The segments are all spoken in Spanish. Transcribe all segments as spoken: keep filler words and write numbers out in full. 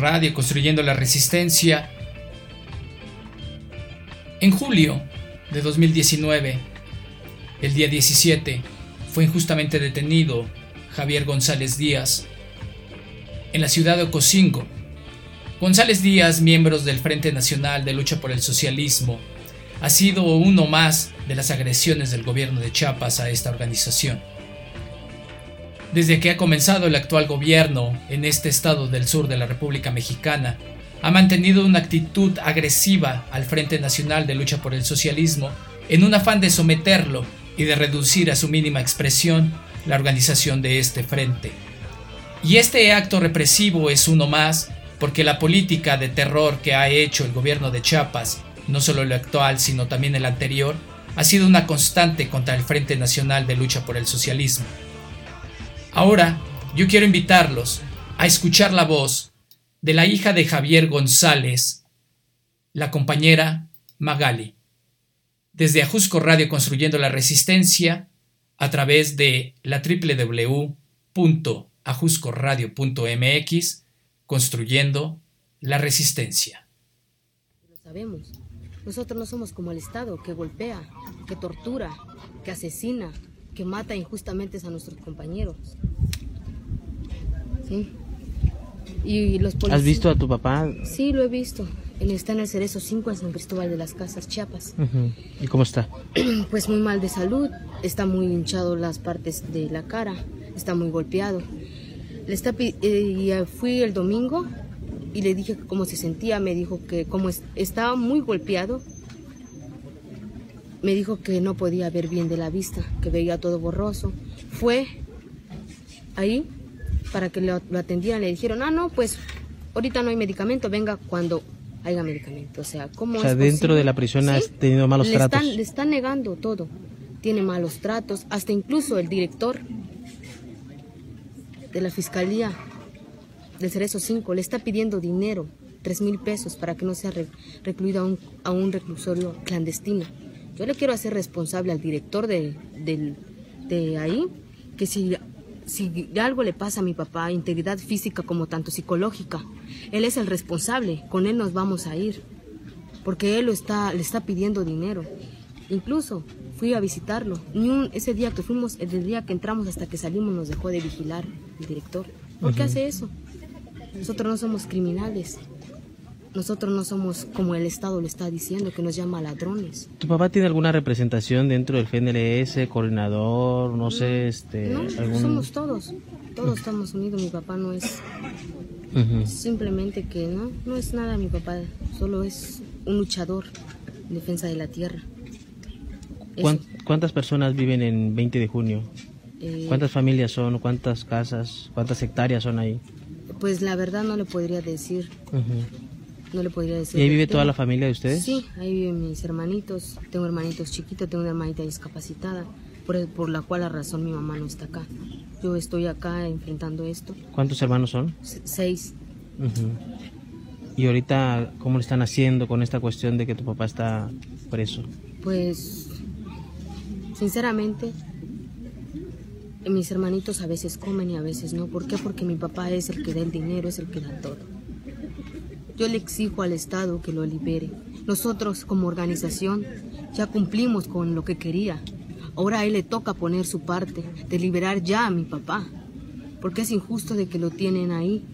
Radio, construyendo la resistencia. En julio de dos mil diecinueve, el día diecisiete, fue injustamente detenido Javier González Díaz en la ciudad de Ocosingo. González Díaz, miembro del Frente Nacional de Lucha por el Socialismo, ha sido uno más de las agresiones del gobierno de Chiapas a esta organización. Desde que ha comenzado el actual gobierno en este estado del sur de la República Mexicana, ha mantenido una actitud agresiva al Frente Nacional de Lucha por el Socialismo en un afán de someterlo y de reducir a su mínima expresión la organización de este frente. Y este acto represivo es uno más porque la política de terror que ha hecho el gobierno de Chiapas, no solo el actual sino también el anterior, ha sido una constante contra el Frente Nacional de Lucha por el Socialismo. Ahora, yo quiero invitarlos a escuchar la voz de la hija de Javier González, la compañera Magali, desde Ajusco Radio construyendo la resistencia a través de la doble u doble u doble u punto ajusco radio punto m x, construyendo la resistencia. Lo sabemos. Nosotros no somos como el Estado que golpea, que tortura, que asesina, que mata injustamente a nuestros compañeros. ¿Sí? Y los policías... ¿Has visto a tu papá? Sí, lo he visto. Él está en el Cerezo cinco en San Cristóbal de las Casas, Chiapas. Uh-huh. ¿Y cómo está? Pues muy mal de salud, está muy hinchado las partes de la cara, está muy golpeado. Le está, eh, fui el domingo y le dije cómo se sentía, me dijo que como es, estaba muy golpeado, me dijo que no podía ver bien de la vista, que veía todo borroso. Fue ahí para que lo, lo atendieran, le dijeron, ah, no, pues ahorita no hay medicamento, venga cuando haya medicamento. O sea, ¿cómo o sea es dentro posible? de la prisión, ¿sí?, has tenido malos le tratos. Están, le están negando todo, tiene malos tratos, hasta incluso el director de la Fiscalía del Cerezo cinco le está pidiendo dinero, tres mil pesos, para que no sea re, recluido a un, a un reclusorio clandestino. Yo le quiero hacer responsable al director de, de, de ahí, que si, si algo le pasa a mi papá, integridad física como tanto psicológica, él es el responsable, con él nos vamos a ir, porque él lo está, le está pidiendo dinero. Incluso fui a visitarlo, ni un, ese día que fuimos, el día que entramos hasta que salimos nos dejó de vigilar el director. ¿Por qué uh-huh. hace eso? Nosotros no somos criminales. Nosotros no somos como el Estado le está diciendo, que nos llama ladrones. ¿Tu papá tiene alguna representación dentro del F N L S, coordinador, no sé, este... No, algún... somos todos, todos estamos unidos, mi papá no es... Uh-huh. Simplemente que no, no es nada mi papá, solo es un luchador en defensa de la tierra. ¿Cuánt, ¿Cuántas personas viven en veinte de junio? Eh, ¿Cuántas familias son? ¿Cuántas casas? ¿Cuántas hectáreas son ahí? Pues la verdad no le podría decir. Uh-huh. No le podría decir. ¿Y ahí vive toda la familia de ustedes? Sí, ahí viven mis hermanitos. Tengo hermanitos chiquitos, tengo una hermanita discapacitada, por, por la cual la razón mi mamá no está acá. Yo estoy acá enfrentando esto. ¿Cuántos hermanos son? Se, seis. Uh-huh. ¿Y ahorita cómo le están haciendo con esta cuestión de que tu papá está preso? Pues, sinceramente, mis hermanitos a veces comen y a veces no. ¿Por qué? Porque mi papá es el que da el dinero, es el que da todo. Yo le exijo al Estado que lo libere. Nosotros como organización ya cumplimos con lo que quería. Ahora a él le toca poner su parte de liberar ya a mi papá. Porque es injusto de que lo tienen ahí.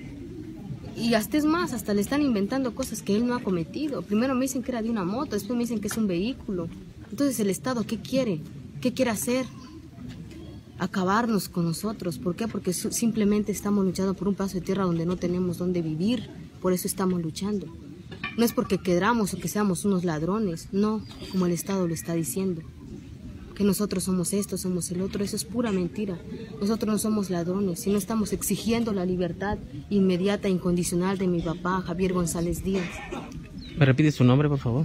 Y hasta es más, hasta le están inventando cosas que él no ha cometido. Primero me dicen que era de una moto, después me dicen que es un vehículo. Entonces el Estado, ¿qué quiere? ¿Qué quiere hacer? Acabarnos con nosotros. ¿Por qué? Porque simplemente estamos luchando por un pedazo de tierra donde no tenemos dónde vivir. Por eso estamos luchando. No es porque queramos o que seamos unos ladrones. No, como el Estado lo está diciendo. Que nosotros somos esto, somos el otro. Eso es pura mentira. Nosotros no somos ladrones, sino estamos exigiendo la libertad inmediata e incondicional de mi papá, Javier González Díaz. ¿Me repites su nombre, por favor?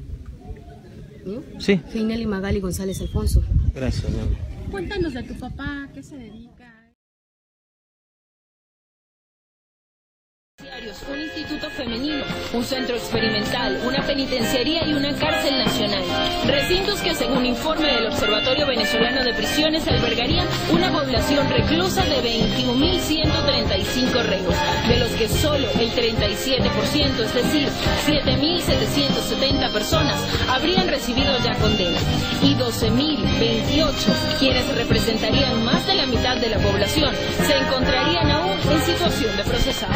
¿Mío? Sí. Feineli Magali González Alfonso. Gracias, mi amor. Cuéntanos de tu papá, ¿qué se dedica? Un instituto femenino, un centro experimental, una penitenciaría y una cárcel nacional. Recintos que, según informe del Observatorio Venezolano de Prisiones, albergarían una población reclusa de veintiún mil ciento treinta y cinco reos, de los que solo el treinta y siete por ciento, es decir, siete mil setecientos setenta personas, habrían recibido ya condena, y doce mil veintiocho, quienes representarían más de la mitad de la población, se encontrarían aún en situación de procesados.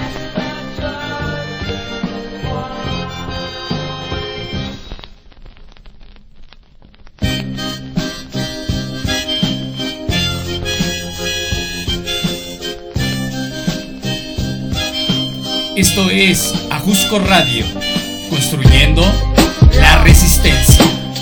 Esto es Ajusco Radio, construyendo la resistencia.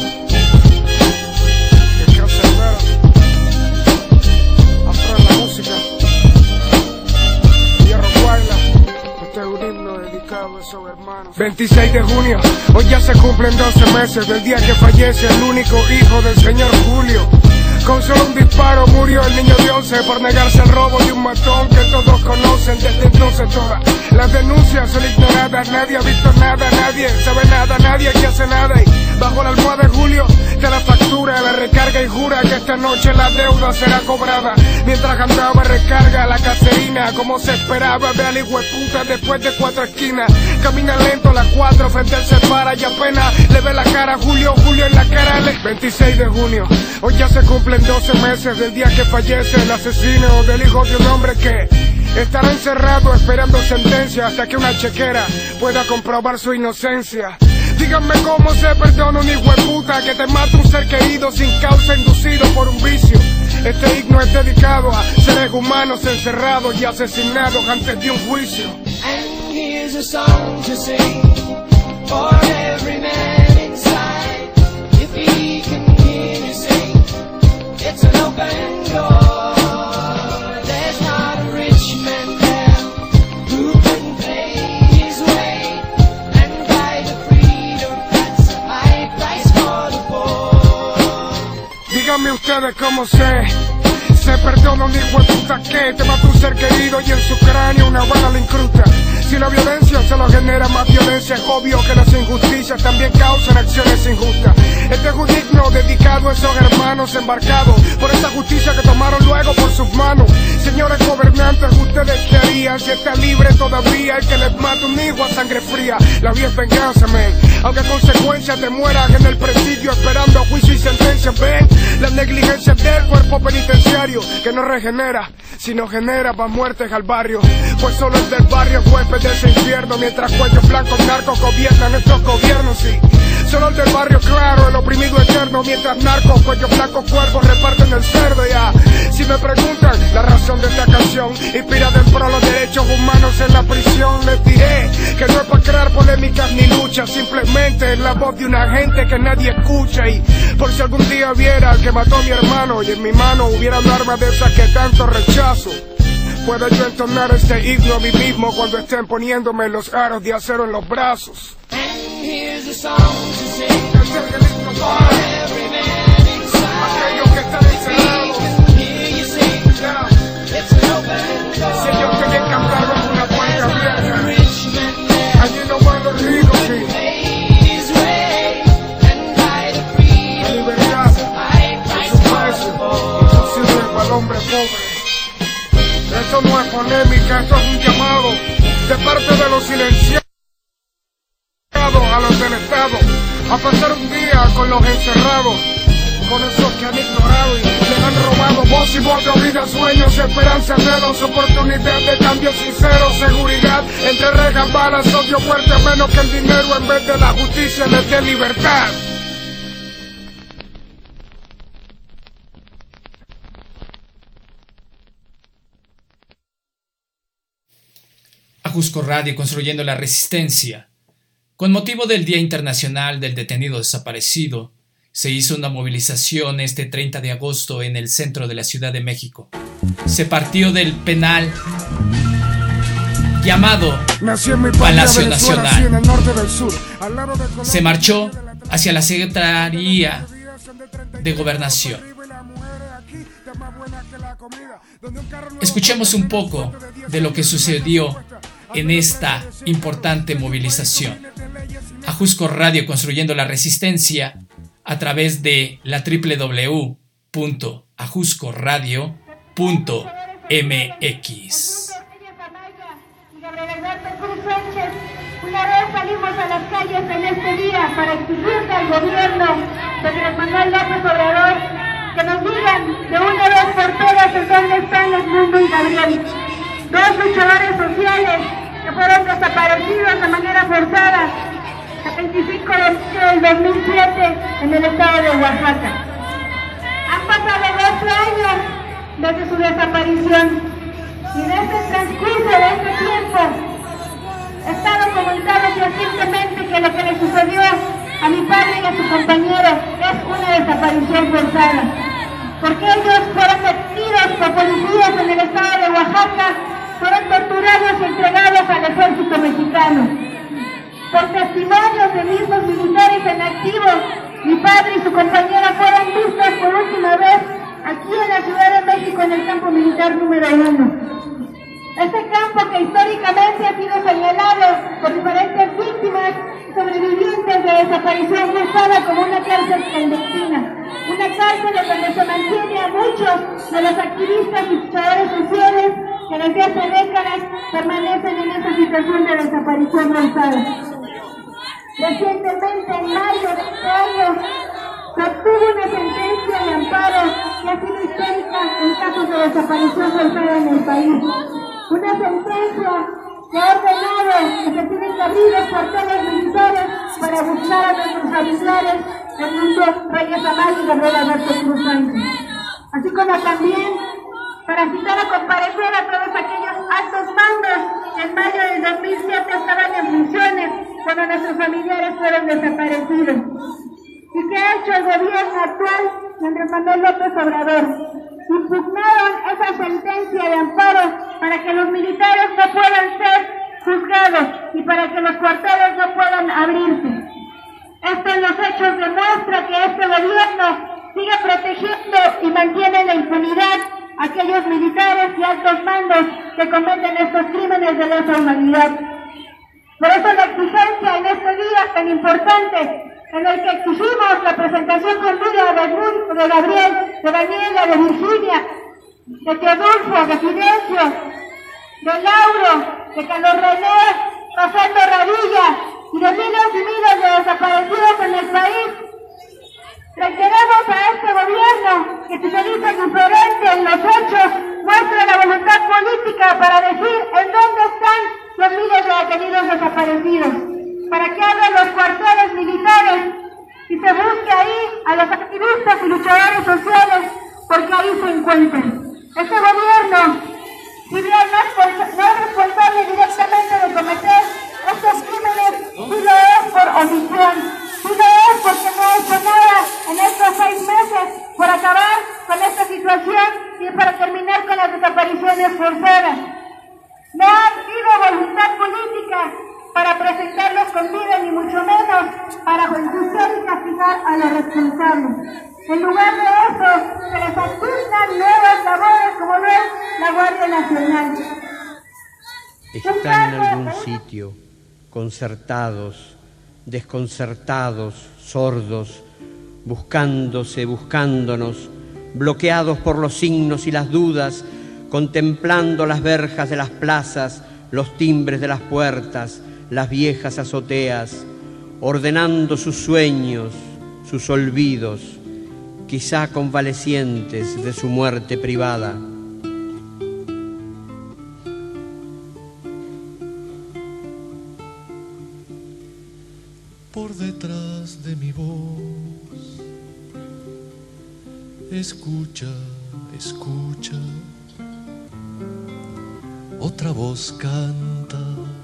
veintiséis de junio, hoy ya se cumplen doce meses del día que fallece el único hijo del señor Julio. Con solo un disparo murió el niño de once por negarse al robo de un matón que todos conocen. Desde entonces todas las denuncias son ignoradas, nadie ha visto nada, nadie sabe nada, nadie que hace nada. Y bajo la almohada de Julio te la factura, la recarga y jura que esta noche la deuda será cobrada. Mientras cantaba recarga la caserina, como se esperaba, ve al hijueputa después de cuatro esquinas. Camina lento a las cuatro, frente a él se para y apenas le ve la cara a Julio, Julio en la cara le... veintiséis de junio, hoy ya se cumple doce meses del día que fallece el asesino del hijo de un hombre que estará encerrado esperando sentencia hasta que una chequera pueda comprobar su inocencia. Díganme cómo se perdona un hijo de puta que te mata un ser querido sin causa inducido por un vicio. Este himno es dedicado a seres humanos encerrados y asesinados antes de un juicio. And here's a song to sing for every man inside. If he can hear you sing, it's an open door. There's not a rich man there who can pay his way and buy the freedom that's a high price for the poor. Díganme ustedes cómo sé se perdona un hijo de puta que te mata un ser querido y en su cráneo una bala le incrusta. Si la violencia solo genera más violencia, es obvio que las injusticias también causan acciones injustas. Este es un himno dedicado a esos hermanos embarcados por esa justicia que tomaron luego por sus manos. Señores gobernantes, ¿ustedes qué harían si está libre todavía el que les mata un hijo a sangre fría? La vida es venganza, men, aunque a consecuencia te mueras en el presidio esperando juicio y sentencia. Ven, la negligencia del cuerpo penitenciario que no regenera, sino genera más muertes al barrio. Pues solo el del barrio es huésped de ese infierno, mientras cuellos blancos narcos gobiernan estos gobiernos, sí. Solo el del barrio claro, el oprimido eterno, mientras narcos, cuellos blancos, cuervos reparten el cerdo, ya. Si me preguntan la razón de esta canción, inspirada en pro los derechos humanos en la prisión, les diré que no es para crear polémicas ni luchas, simplemente es la voz de una gente que nadie escucha. Y por si algún día viera al que mató a mi hermano y en mi mano hubiera un arma de esas que tanto rechazo, puedo yo entonar este himno a mí mismo cuando estén poniéndome los aros de acero en los brazos. And here's a song to sing for every man inside. Aquellos que están encerrados, If he can hear you sing, it's an open door. si ellos quieren cantar bajo una puerta There's not a abierta, rich man there allí no van los ricos, sí. pay his way and buy the freedom La libertad that's a high es price un for precio the poor. imposible para el hombre pobre. Esto no es polémica, esto es un llamado de parte de los silenciados a los del Estado a pasar un día con los encerrados, con esos que han ignorado y les han robado voz y voto, vida, sueños, esperanza, dedos, oportunidad de cambio sincero, seguridad, entre rejas, balas, odio fuerte, menos que el dinero en vez de la justicia les dé libertad. Ajusco Radio, construyendo la resistencia. Con motivo del Día Internacional del Detenido Desaparecido, se hizo una movilización este treinta de agosto en el centro de la Ciudad de México. Se partió del penal llamado Palacio Nacional. Se marchó hacia la Secretaría de Gobernación. Escuchemos un poco de lo que sucedió en esta importante movilización. Ajusco Radio, construyendo la resistencia a través de la doble u doble u doble u punto ajusco radio punto m x. Una vez salimos a las calles en este día para exigirle al gobierno de Andrés Manuel López Obrador que nos digan de una vez por todas en dónde están Edmundo y Gabriel, dos luchadores sociales que fueron desaparecidos de manera forzada el veinticinco de octubre del dos mil siete en el estado de Oaxaca. Han pasado doce años desde su desaparición y en este transcurso de este tiempo he estado comentando recientemente que lo que le sucedió a mi padre y a su compañero es una desaparición forzada, porque ellos fueron detenidos por policías en el estado de Oaxaca, fueron torturados y entregados al ejército mexicano. Por testimonios de mismos militares en activo, mi padre y su compañera fueron vistos por última vez aquí en la Ciudad de México en el campo militar número uno. Este campo que históricamente ha sido señalado por diferentes víctimas sobrevivientes de desaparición forzada como una cárcel clandestina, una cárcel donde se mantiene a muchos de los activistas y luchadores sociales que desde hace décadas permanecen en esta situación de desaparición forzada. Recientemente, en mayo de este año, se obtuvo una sentencia de amparo que ha sido histórica en casos de desaparición forzada en el país. Una sentencia que ha ordenado que se tienen que abrir los cuarteles militares para buscar a nuestros familiares Edmundo Reyes Amaya y Gabriel Alberto Cruz Sánchez. Así como también para citar a comparecer a todos aquellos altos mandos que en mayo del dos mil siete estaban en funciones cuando nuestros familiares fueron desaparecidos. ¿Y qué ha hecho el gobierno actual de Andrés Manuel López Obrador? Impugnaron esa sentencia de amparo para que los militares no puedan ser juzgados y para que los cuarteles no puedan abrirse. Esto en los hechos demuestra que este gobierno sigue protegiendo y mantiene la impunidad a aquellos militares y altos mandos que cometen estos crímenes de lesa humanidad. Por eso la exigencia en este día tan importante, en el que exigimos la presentación con vida de Edmundo, de Gabriel, de Daniela, de Virginia, de Teodulfo, de Fidencio, de Lauro, de Carlos René, Rosendo Radilla y de miles y miles de desaparecidos en el país. Reiteramos a este gobierno que si se dice diferente en los hechos, muestre la voluntad política para decir en dónde están los miles de detenidos desaparecidos, para que abran los cuarteles militares y se busque ahí a los activistas y luchadores sociales, porque ahí se encuentran. Este gobierno, si bien no es, no es responsable directamente de cometer estos crímenes, sí lo es por omisión, sí lo es porque no ha hecho nada en estos seis meses por acabar con esta situación y para terminar con las desapariciones forzadas. No ha habido voluntad política para presentarlos con vida, ni mucho menos para enjuiciar y castigar a los responsables. En lugar de eso, se les asignan nuevas labores como lo es la Guardia Nacional. Están en algún sitio, concertados, desconcertados, sordos, buscándose, buscándonos, bloqueados por los signos y las dudas, contemplando las verjas de las plazas, los timbres de las puertas, las viejas azoteas, ordenando sus sueños, sus olvidos, quizá convalecientes de su muerte privada. Por detrás de mi voz, escucha, escucha, otra voz canta.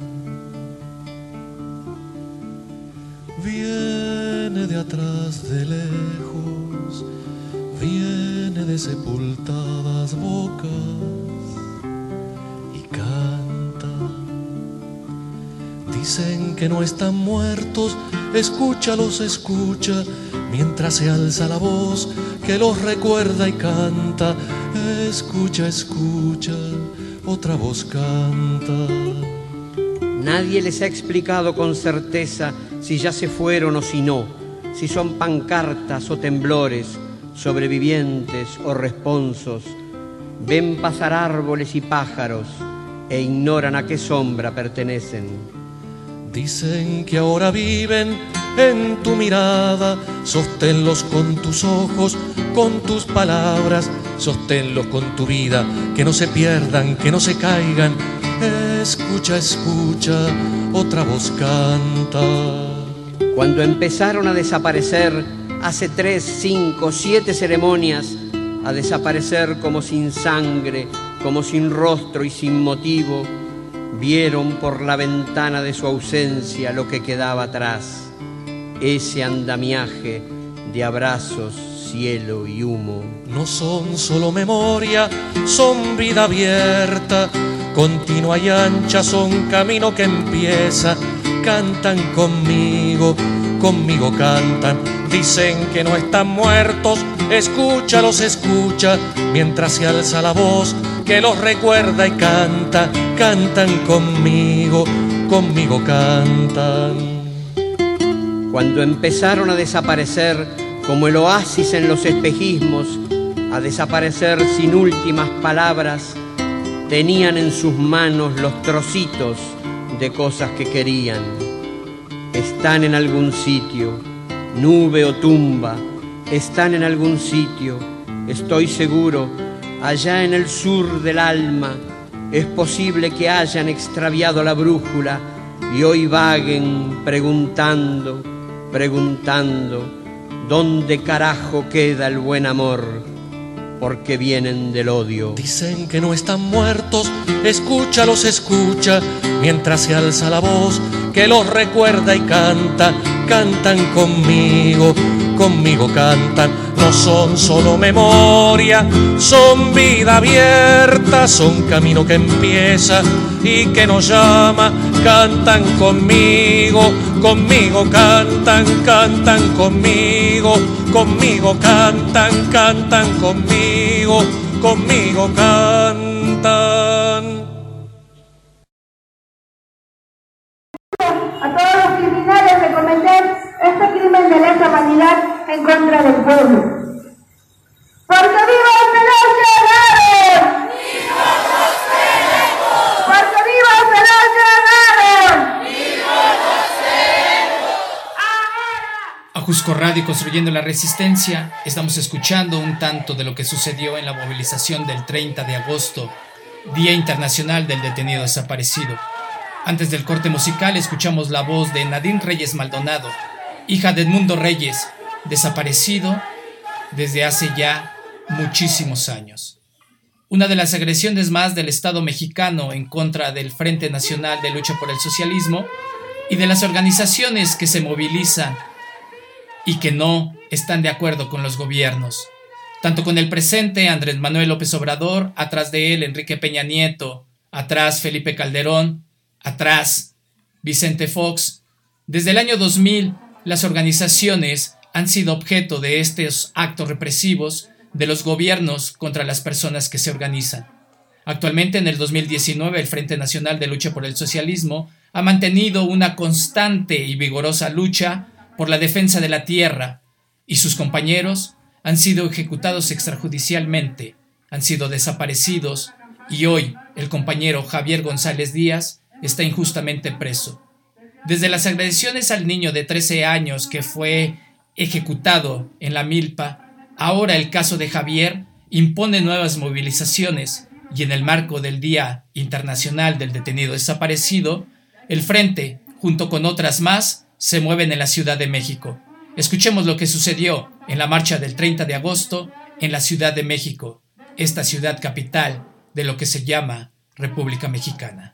Viene de atrás, de lejos, viene de sepultadas bocas y canta. Dicen que no están muertos, escúchalos, escucha, mientras se alza la voz que los recuerda y canta. Escucha, escucha, otra voz canta. Nadie les ha explicado con certeza si ya se fueron o si no, si son pancartas o temblores, sobrevivientes o responsos. Ven pasar árboles y pájaros e ignoran a qué sombra pertenecen. Dicen que ahora viven en tu mirada, sosténlos con tus ojos, con tus palabras, sosténlos con tu vida, que no se pierdan, que no se caigan. Escucha, escucha, otra voz canta. Cuando empezaron a desaparecer hace tres, cinco, siete ceremonias, a desaparecer como sin sangre, como sin rostro y sin motivo, vieron por la ventana de su ausencia lo que quedaba atrás, ese andamiaje de abrazos, cielo y humo. No son solo memoria, son vida abierta, continua y ancha, son camino que empieza. Cantan conmigo, conmigo cantan. Dicen que no están muertos, escúchalos, escucha, mientras se alza la voz que los recuerda y canta. Cantan conmigo, conmigo cantan. Cuando empezaron a desaparecer como el oasis en los espejismos, a desaparecer sin últimas palabras, tenían en sus manos los trocitos de cosas que querían. Están en algún sitio, nube o tumba, están en algún sitio, estoy seguro, allá en el sur del alma. Es posible que hayan extraviado la brújula y hoy vaguen preguntando, preguntando, ¿dónde carajo queda el buen amor? Porque vienen del odio. Dicen que no están muertos, escúchalos, escucha, mientras se alza la voz que los recuerda y canta. Cantan conmigo, conmigo cantan. No son solo memoria, son vida abierta, son camino que empieza y que nos llama. Cantan conmigo, conmigo cantan, cantan conmigo, conmigo cantan, cantan conmigo, conmigo cantan. A todos los criminales de cometer este crimen de lesa humanidad en contra del pueblo. ¡Porque viva el Pelón Llegado! ¡Viva los queremos! ¡Porque viva el Pelón Llegado! ¡Viva los queremos! ¡Ahora! A Jusco Radio, construyendo la resistencia, estamos escuchando un tanto de lo que sucedió en la movilización del treinta de agosto, Día Internacional del Detenido Desaparecido. Antes del corte musical escuchamos la voz de Nadine Reyes Maldonado, hija de Edmundo Reyes, desaparecido desde hace ya muchísimos años. Una de las agresiones más del Estado mexicano en contra del Frente Nacional de Lucha por el Socialismo y de las organizaciones que se movilizan y que no están de acuerdo con los gobiernos. Tanto con el presente, Andrés Manuel López Obrador, atrás de él Enrique Peña Nieto, atrás Felipe Calderón, atrás Vicente Fox. Desde el año dos mil, las organizaciones han sido objeto de estos actos represivos de los gobiernos contra las personas que se organizan. Actualmente, en el dos mil diecinueve, el Frente Nacional de Lucha por el Socialismo ha mantenido una constante y vigorosa lucha por la defensa de la tierra, y sus compañeros han sido ejecutados extrajudicialmente, han sido desaparecidos, y hoy el compañero Javier González Díaz está injustamente preso. Desde las agresiones al niño de trece años que fue ejecutado en la milpa, ahora el caso de Javier impone nuevas movilizaciones, y en el marco del Día Internacional del Detenido Desaparecido, el Frente, junto con otras más, se mueven en la Ciudad de México. Escuchemos lo que sucedió en la marcha del treinta de agosto en la Ciudad de México, esta ciudad capital de lo que se llama República Mexicana.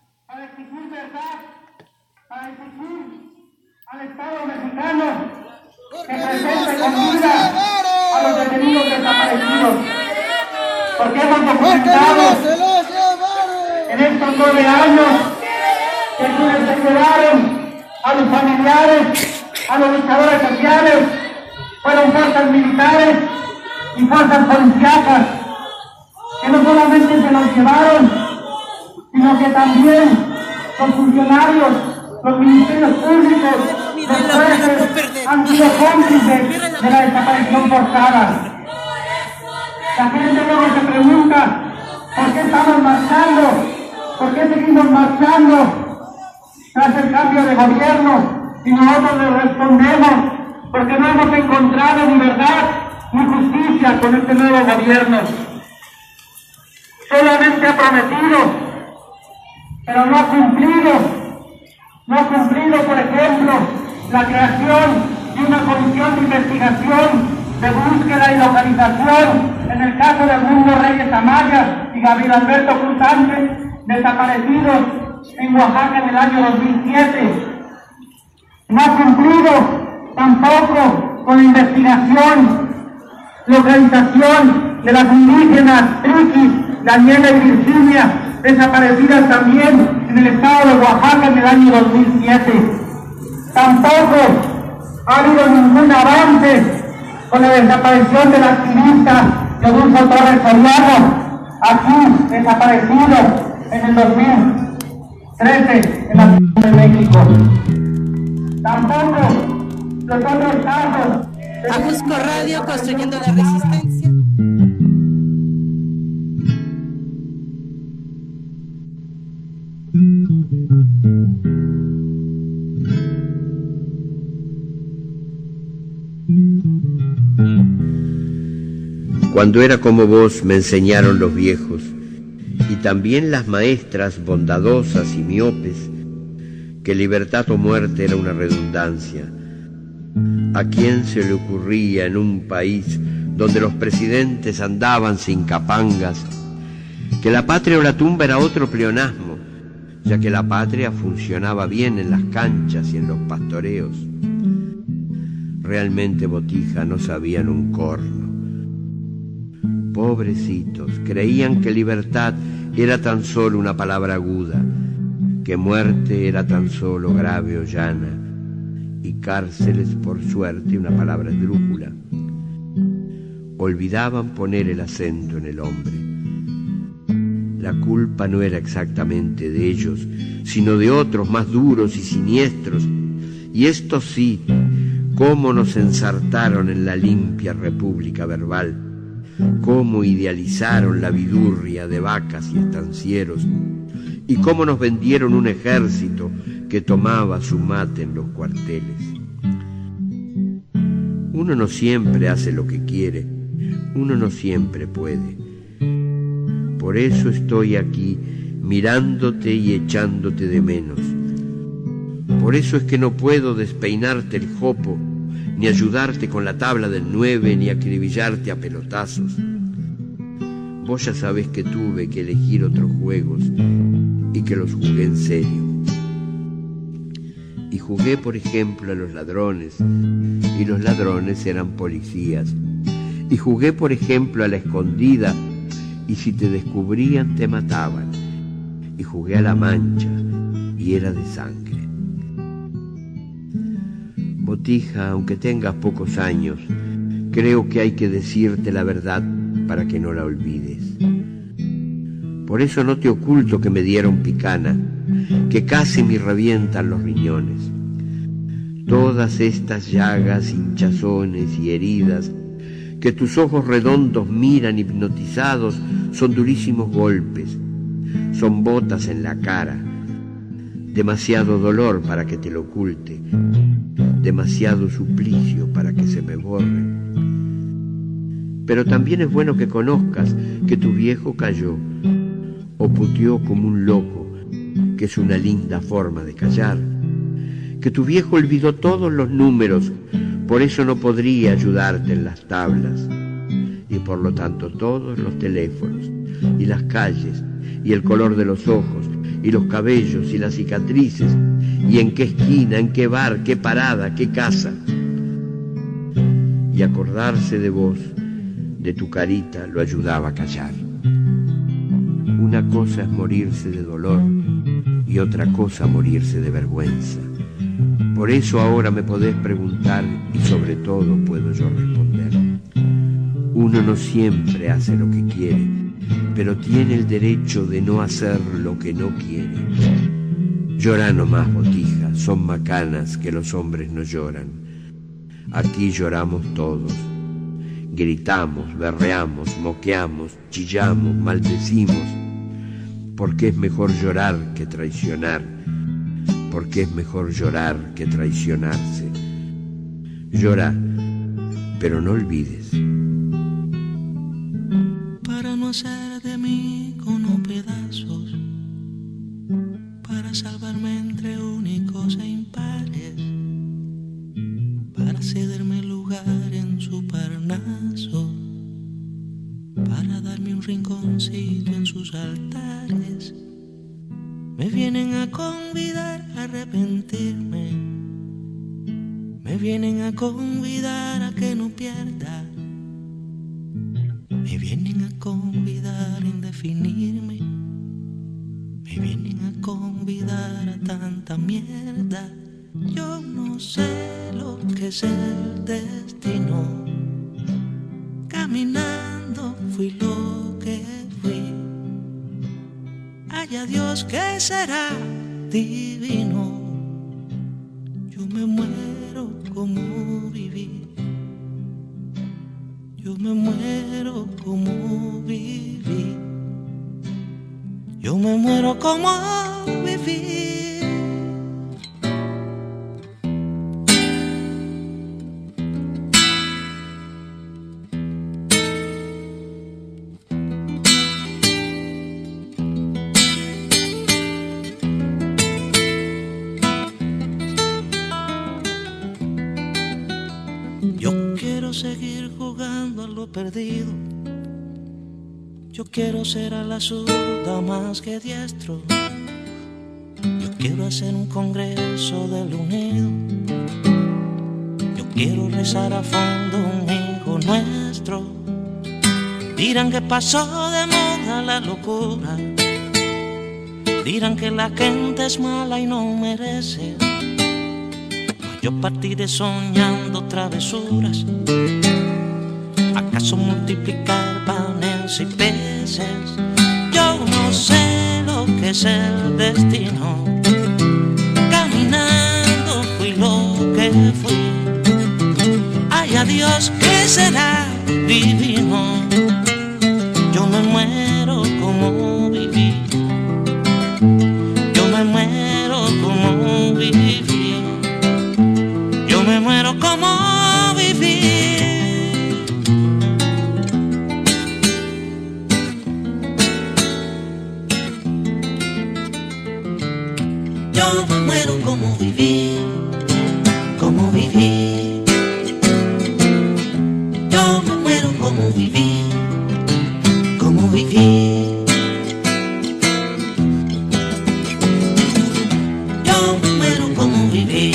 Al Estado mexicano que presente con vida a los detenidos desaparecidos, porque hemos documentado en estos nueve años que quienes se llevaron a los familiares, a los luchadores sociales, fueron fuerzas militares y fuerzas policíacas, que no solamente se los llevaron, sino que también los funcionarios, los ministerios públicos, los jueces han sido cómplices de la desaparición forzada. La gente luego se pregunta, ¿por qué estamos marchando? ¿Por qué seguimos marchando tras el cambio de gobierno? Y nosotros le respondemos, porque no hemos encontrado ni verdad ni justicia con este nuevo gobierno. Solamente ha prometido, pero no ha cumplido. No ha cumplido, por ejemplo, la creación de una comisión de investigación, de búsqueda y localización en el caso de Edmundo Reyes Amaya y Gabriel Alberto Cruz Sánchez, desaparecidos en Oaxaca en el año dos mil siete. No ha cumplido tampoco con la investigación, localización de las indígenas Triquis, Daniela y Virginia, desaparecidas también en el estado de Oaxaca en el año dos mil siete. Tampoco ha habido ningún avance con la desaparición del activista Teodulfo Torres Soriano, aquí desaparecido en el dos mil trece en la Ciudad de México. Tampoco los otros casos. Ajusco Radio, construyendo la resistencia. Cuando era como vos me enseñaron los viejos, y también las maestras bondadosas y miopes, que libertad o muerte era una redundancia. ¿A quién se le ocurría en un país donde los presidentes andaban sin capangas que la patria o la tumba era otro pleonasmo, ya que la patria funcionaba bien en las canchas y en los pastoreos? Realmente, Botija, no sabían un corno. Pobrecitos, creían que libertad era tan solo una palabra aguda, que muerte era tan solo grave o llana, y cárceles, por suerte, una palabra esdrújula. Olvidaban poner el acento en el hombre. La culpa no era exactamente de ellos, sino de otros más duros y siniestros, y estos sí, cómo nos ensartaron en la limpia república verbal, cómo idealizaron la vidurria de vacas y estancieros, y cómo nos vendieron un ejército que tomaba su mate en los cuarteles. Uno no siempre hace lo que quiere, uno no siempre puede. Por eso estoy aquí mirándote y echándote de menos. Por eso es que no puedo despeinarte el jopo, ni ayudarte con la tabla del nueve, ni acribillarte a pelotazos. Vos ya sabés que tuve que elegir otros juegos y que los jugué en serio. Y jugué, por ejemplo, a los ladrones, y los ladrones eran policías. Y jugué, por ejemplo, a la escondida, y si te descubrían te mataban. Y jugué a la mancha, y era de sangre. Botija, aunque tengas pocos años, creo que hay que decirte la verdad para que no la olvides. Por eso no te oculto que me dieron picana, que casi me revientan los riñones. Todas estas llagas, hinchazones y heridas que tus ojos redondos miran hipnotizados son durísimos golpes, son botas en la cara, demasiado dolor para que te lo oculte, demasiado suplicio para que se me borre. Pero también es bueno que conozcas que tu viejo cayó o puteó como un loco, que es una linda forma de callar, que tu viejo olvidó todos los números, por eso no podría ayudarte en las tablas, y por lo tanto todos los teléfonos, y las calles, y el color de los ojos, y los cabellos, y las cicatrices, y en qué esquina, en qué bar, qué parada, qué casa. Y acordarse de vos, de tu carita, lo ayudaba a callar. Una cosa es morirse de dolor y otra cosa morirse de vergüenza. Por eso ahora me podés preguntar y sobre todo puedo yo responder. Uno no siempre hace lo que quiere, pero tiene el derecho de no hacer lo que no quiere. Llora nomás, botija, son macanas que los hombres no lloran. Aquí lloramos todos. Gritamos, berreamos, moqueamos, chillamos, maldecimos. Porque es mejor llorar que traicionar. Porque es mejor llorar que traicionarse. Llora, pero no olvides. Para no hacer de mí como pedazos, para salvarme entre únicos e impares, para cederme lugar en su parnaso, para darme un rinconcito en sus altares. Me vienen a convidar a arrepentirme, me vienen a convidar a que no pierda, me vienen a convidar a indefinirme, me vienen a convidar a tanta mierda. Yo no sé lo que es el destino, caminando fui lo que fui. Haya Dios que será divino. Yo me muero como viví, yo me muero como viví, yo me muero como viví. Seguir jugando a lo perdido. Yo quiero ser a la zurda más que diestro. Yo quiero hacer un congreso del unido. Yo quiero rezar a fondo un hijo nuestro. Dirán que pasó de moda la locura. Dirán que la gente es mala y no merece. Yo partiré soñando travesuras. ¿Acaso multiplicar panes y peces? Yo no sé lo que es el destino. Caminando fui lo que fui. Ay, adiós, que será divino. Yo me muero como viví. Yo me muero como viví. Yo me muero como viví. Yo me muero como viví, como viví. Yo me muero como viví, como viví. Yo me muero como viví.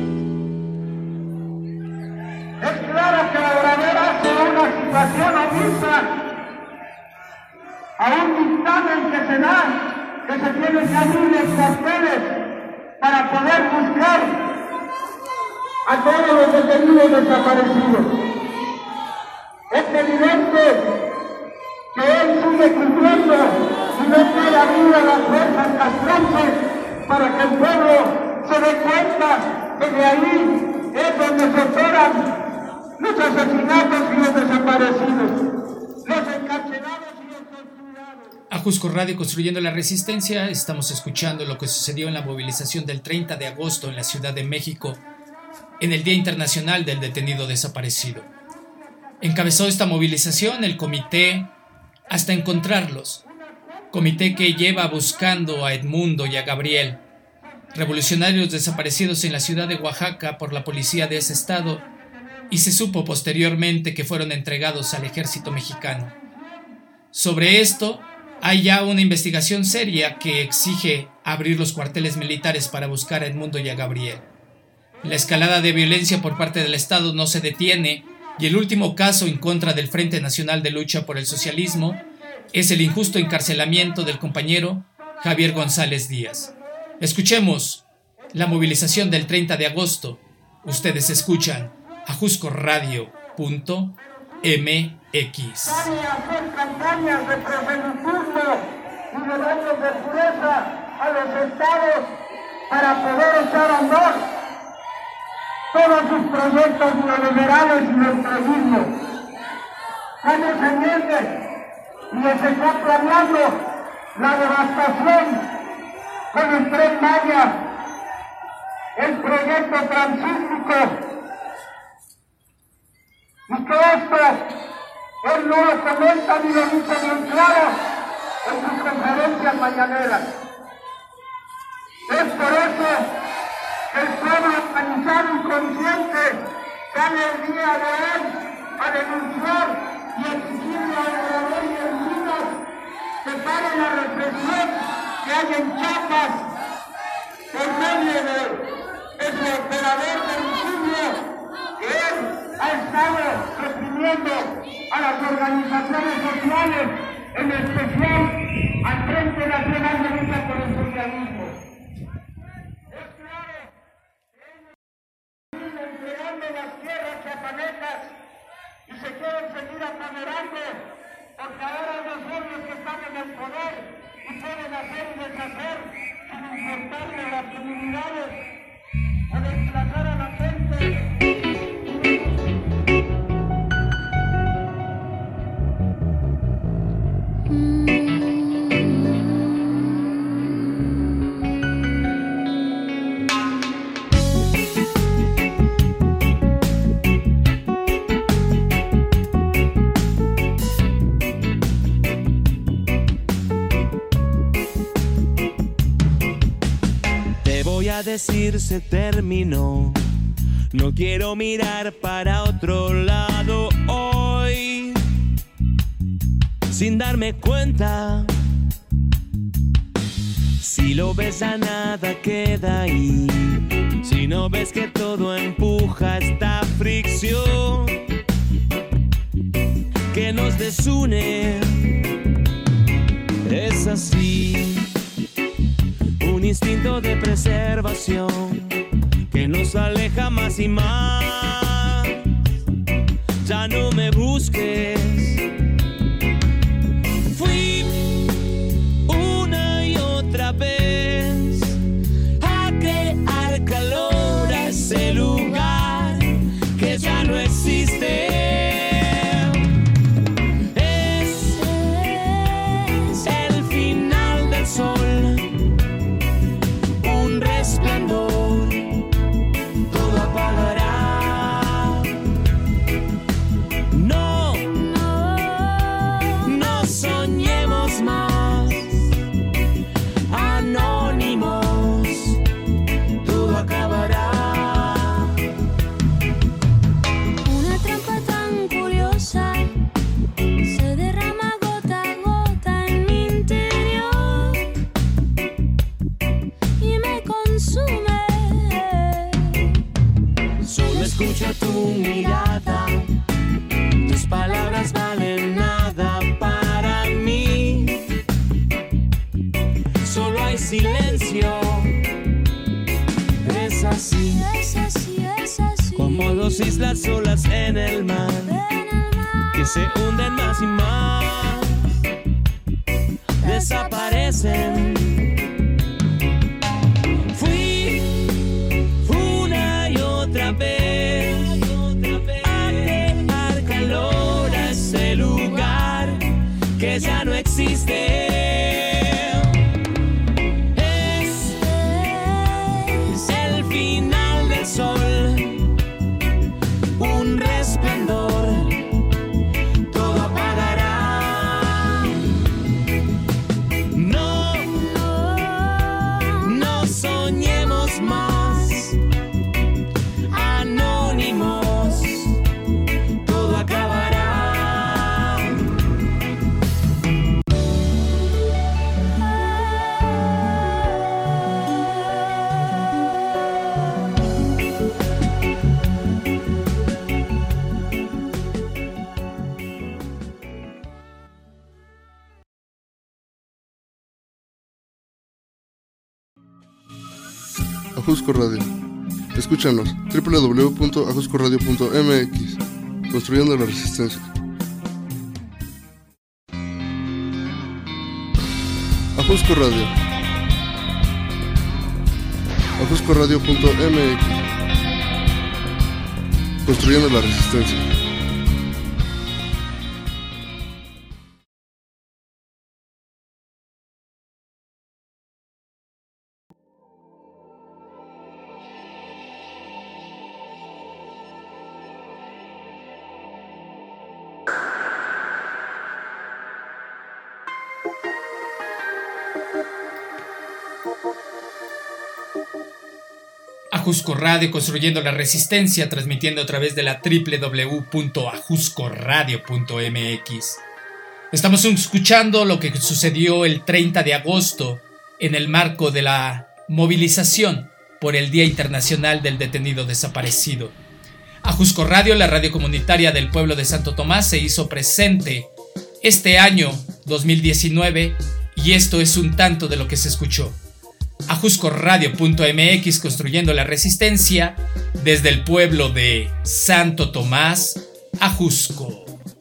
A un dictamen que se da, que se tiene que abrir los papeles para poder buscar a todos los detenidos desaparecidos. Es evidente que él sigue cumpliendo y no puede abrir a las fuerzas castrantes para que el pueblo se dé cuenta que de ahí es donde se operan los asesinatos y los desaparecidos, los encarcelados. Ajusco Radio, construyendo la resistencia. Estamos escuchando lo que sucedió en la movilización del treinta de agosto en la Ciudad de México, en el Día Internacional del Detenido Desaparecido. Encabezó esta movilización el comité Hasta Encontrarlos, comité que lleva buscando a Edmundo y a Gabriel, revolucionarios desaparecidos en la ciudad de Oaxaca por la policía de ese estado, y se supo posteriormente que fueron entregados al ejército mexicano. Sobre esto, hay ya una investigación seria que exige abrir los cuarteles militares para buscar a Edmundo y a Gabriel. La escalada de violencia por parte del Estado no se detiene y el último caso en contra del Frente Nacional de Lucha por el Socialismo es el injusto encarcelamiento del compañero Javier González Díaz. Escuchemos la movilización del treinta de agosto. Ustedes escuchan Ajusco Radio punto M X. Hacer campañas de proselitismo y de daños de pureza a los estados para poder echar a andar todos sus proyectos neoliberales y del progrismo. ¿Cómo se miente y se está planeando la devastación con el Tren Maya, el proyecto transísmico? Y que esto él no lo comenta ni lo dice bien claro en sus conferencias mañaneras. Es por eso que el pueblo organizado y consciente sale el día de hoy a denunciar y exigirle a Obrador y Encinas que pare la represión que hay en Chiapas por medio de ese operador de homicidio que él ha estado reprimiendo a las organizaciones sociales, en especial al Frente Nacional de Lucha por el Socialismo. Es claro que ellos siguen entregando las tierras chiapanecas y se quieren seguir apoderando, porque ahora no son los que están en el poder y pueden hacer y deshacer sin importarle a las comunidades o desplazar a la gente. Decir se terminó, no quiero mirar para otro lado hoy, sin darme cuenta. Si lo ves a nada queda ahí, si no ves que todo empuja esta fricción que nos desune, es así. Un instinto de preservación que nos aleja más y más. Ya no me busques. Fui una y otra vez a crear calor a ese lugar que ya no existe. Es el final del sol. Resplandor, todo apagará. No, no, no soñemos más. Anónimos, todo acabará. Una trampa tan curiosa se derrama gota a gota en mi interior y me consume. Solo escucho tu mirada, tus palabras valen nada para mí. Solo hay silencio. Es así, es así, es así. Como dos islas solas en el mar, en el mar. Que se hunden más y más, desaparecen. Fui una y otra vez a crear calor a ese lugar que ya no existe. Es, es el final del sol, un resplandor, todo apagará. No, no soñemos más. Anónimos, todo acabará. Ajusco Radio. Escúchanos doble u doble u doble u punto ajusco radio punto m x. Construyendo la resistencia. Ajusco Radio. ajusco radio punto m x. Construyendo la resistencia. Ajusco Radio, construyendo la resistencia, transmitiendo a través de la doble u doble u doble u punto ajusco radio punto m x. Estamos escuchando lo que sucedió el treinta de agosto en el marco de la movilización por el Día Internacional del Detenido Desaparecido. Ajusco Radio, la radio comunitaria del pueblo de Santo Tomás, se hizo presente este año dos mil diecinueve y esto es un tanto de lo que se escuchó. ajusco radio punto m x, construyendo la resistencia desde el pueblo de Santo Tomás, Ajusco.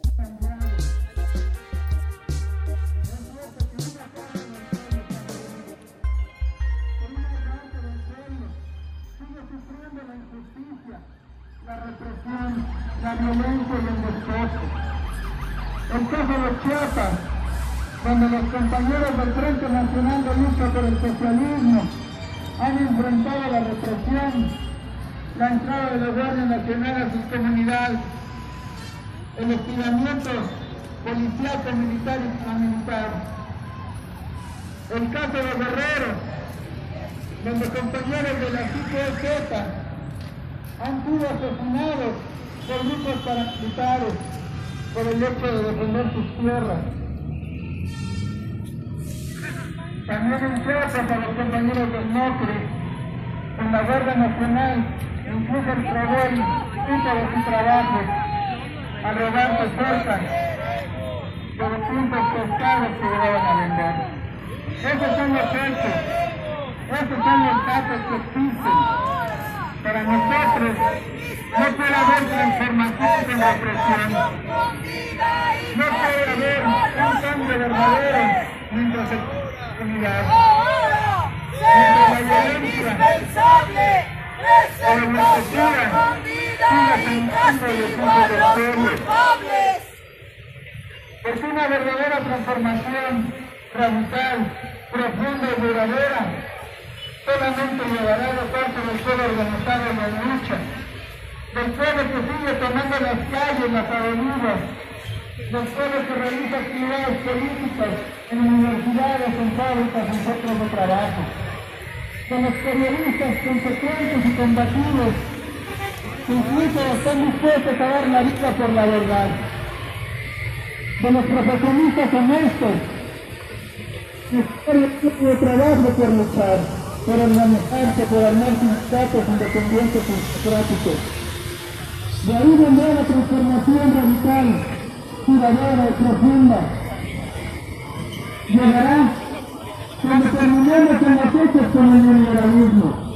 La represión, la violencia y el despojo. El caso de Chiapas, donde los compañeros del Frente Nacional de Lucha por el Socialismo han enfrentado la represión, la entrada de la Guardia Nacional a sus comunidades, el hostigamiento policiaco, militar y paramilitar. El caso de Guerrero, donde compañeros de la C I C Z han sido asesinados por grupos paramilitares por el hecho de defender sus tierras. También en Chiapas a los compañeros del NOCRE, en la Guardia Nacional, incluso el Prodel, hizo de su trabajo, a robarse cerca de distintos pescados que llegaban a vender. Esos son los hechos, esos son los datos que existen. Para nosotros no puede haber transformación sin represión. No puede haber un cambio verdadero mientras se unidad. Mientras la violencia o la injusticia siga tentando el efecto de los pueblos. Porque una verdadera transformación radical, profunda y duradera solamente llevará de parte del pueblo organizado en la lucha, del pueblo que sigue tomando las calles, las avenidas, del pueblo que realiza actividades políticas en universidades, en fábricas, en centros de trabajo, de los periodistas consecuentes y combativos, que incluso están dispuestos a dar la vida por la verdad, de los profesionistas honestos, que están en el trabajo por luchar, por organizarse, por armar sindicatos independientes y democráticos. De ahí vendrá la transformación radical, ciudadana y profunda. Llegará cuando terminemos en las fechas con el neoliberalismo.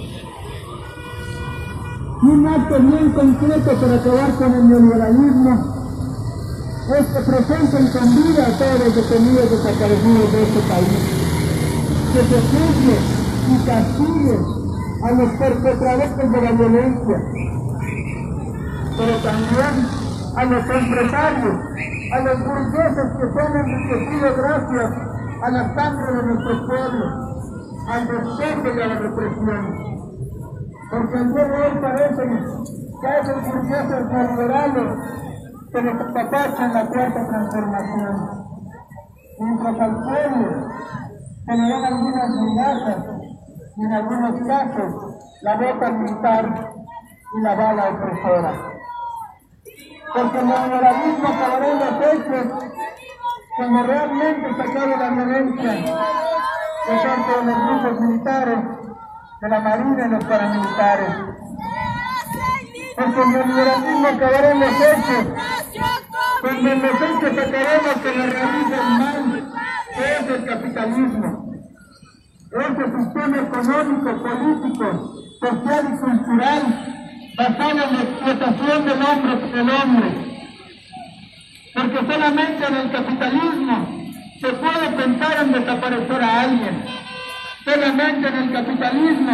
Un acto bien concreto para acabar con el neoliberalismo es que presenten con vida a todos los detenidos desaparecidos de este país. Que se juzgue y castigue a los perpetradores de la violencia, pero también a los empresarios, a los burgueses que se han enriquecido gracias a la sangre de nuestro pueblo, al despojo y a la represión. Porque al día de hoy parece que a esos burgueses neoliberales se les apapachan la cuarta transformación, mientras al pueblo se le dan algunas migajas y en algunos casos la bota militar y la bala opresora. Porque el neoliberalismo acabará en los hechos cuando realmente se acabe la violencia de parte de los grupos militares, de la marina y los paramilitares. Porque el neoliberalismo acabará en los hechos cuando en los hechos sacaremos que la raíz del mal, que es el capitalismo. Ese sistema económico, político, social y cultural basado en la explotación del hombre por el hombre. Porque solamente en el capitalismo se puede pensar en desaparecer a alguien. Solamente en el capitalismo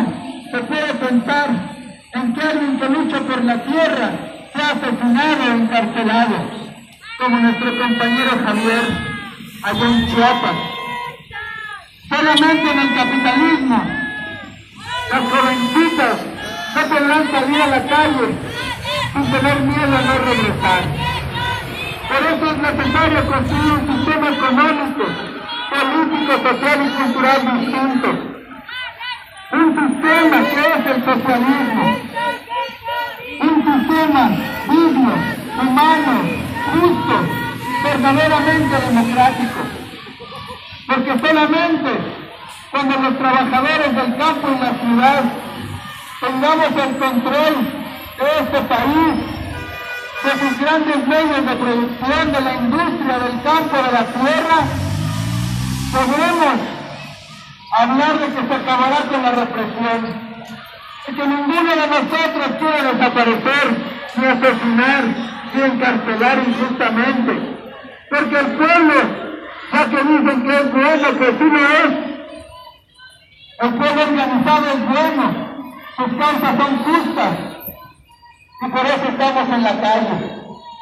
se puede pensar en que alguien que lucha por la tierra sea asesinado o encarcelado, como nuestro compañero Javier, allá en Chiapas. Solamente en el capitalismo, las jovencitas no podrán salir a la calle sin tener miedo a no regresar. Por eso es necesario construir un sistema económico, político, social y cultural distinto. Un sistema que es el socialismo. Un sistema digno, humano, justo, verdaderamente democrático. Porque solamente cuando los trabajadores del campo y la ciudad tengamos el control de este país, de sus grandes medios de producción, de la industria, del campo, de la tierra, podremos hablar de que se acabará con la represión, y que ninguno de nosotros quiere desaparecer, ni asesinar, ni encarcelar injustamente, porque el pueblo, ya que dicen que es bueno, que sí lo es, el pueblo organizado es bueno, sus causas son justas, y por eso estamos en la calle.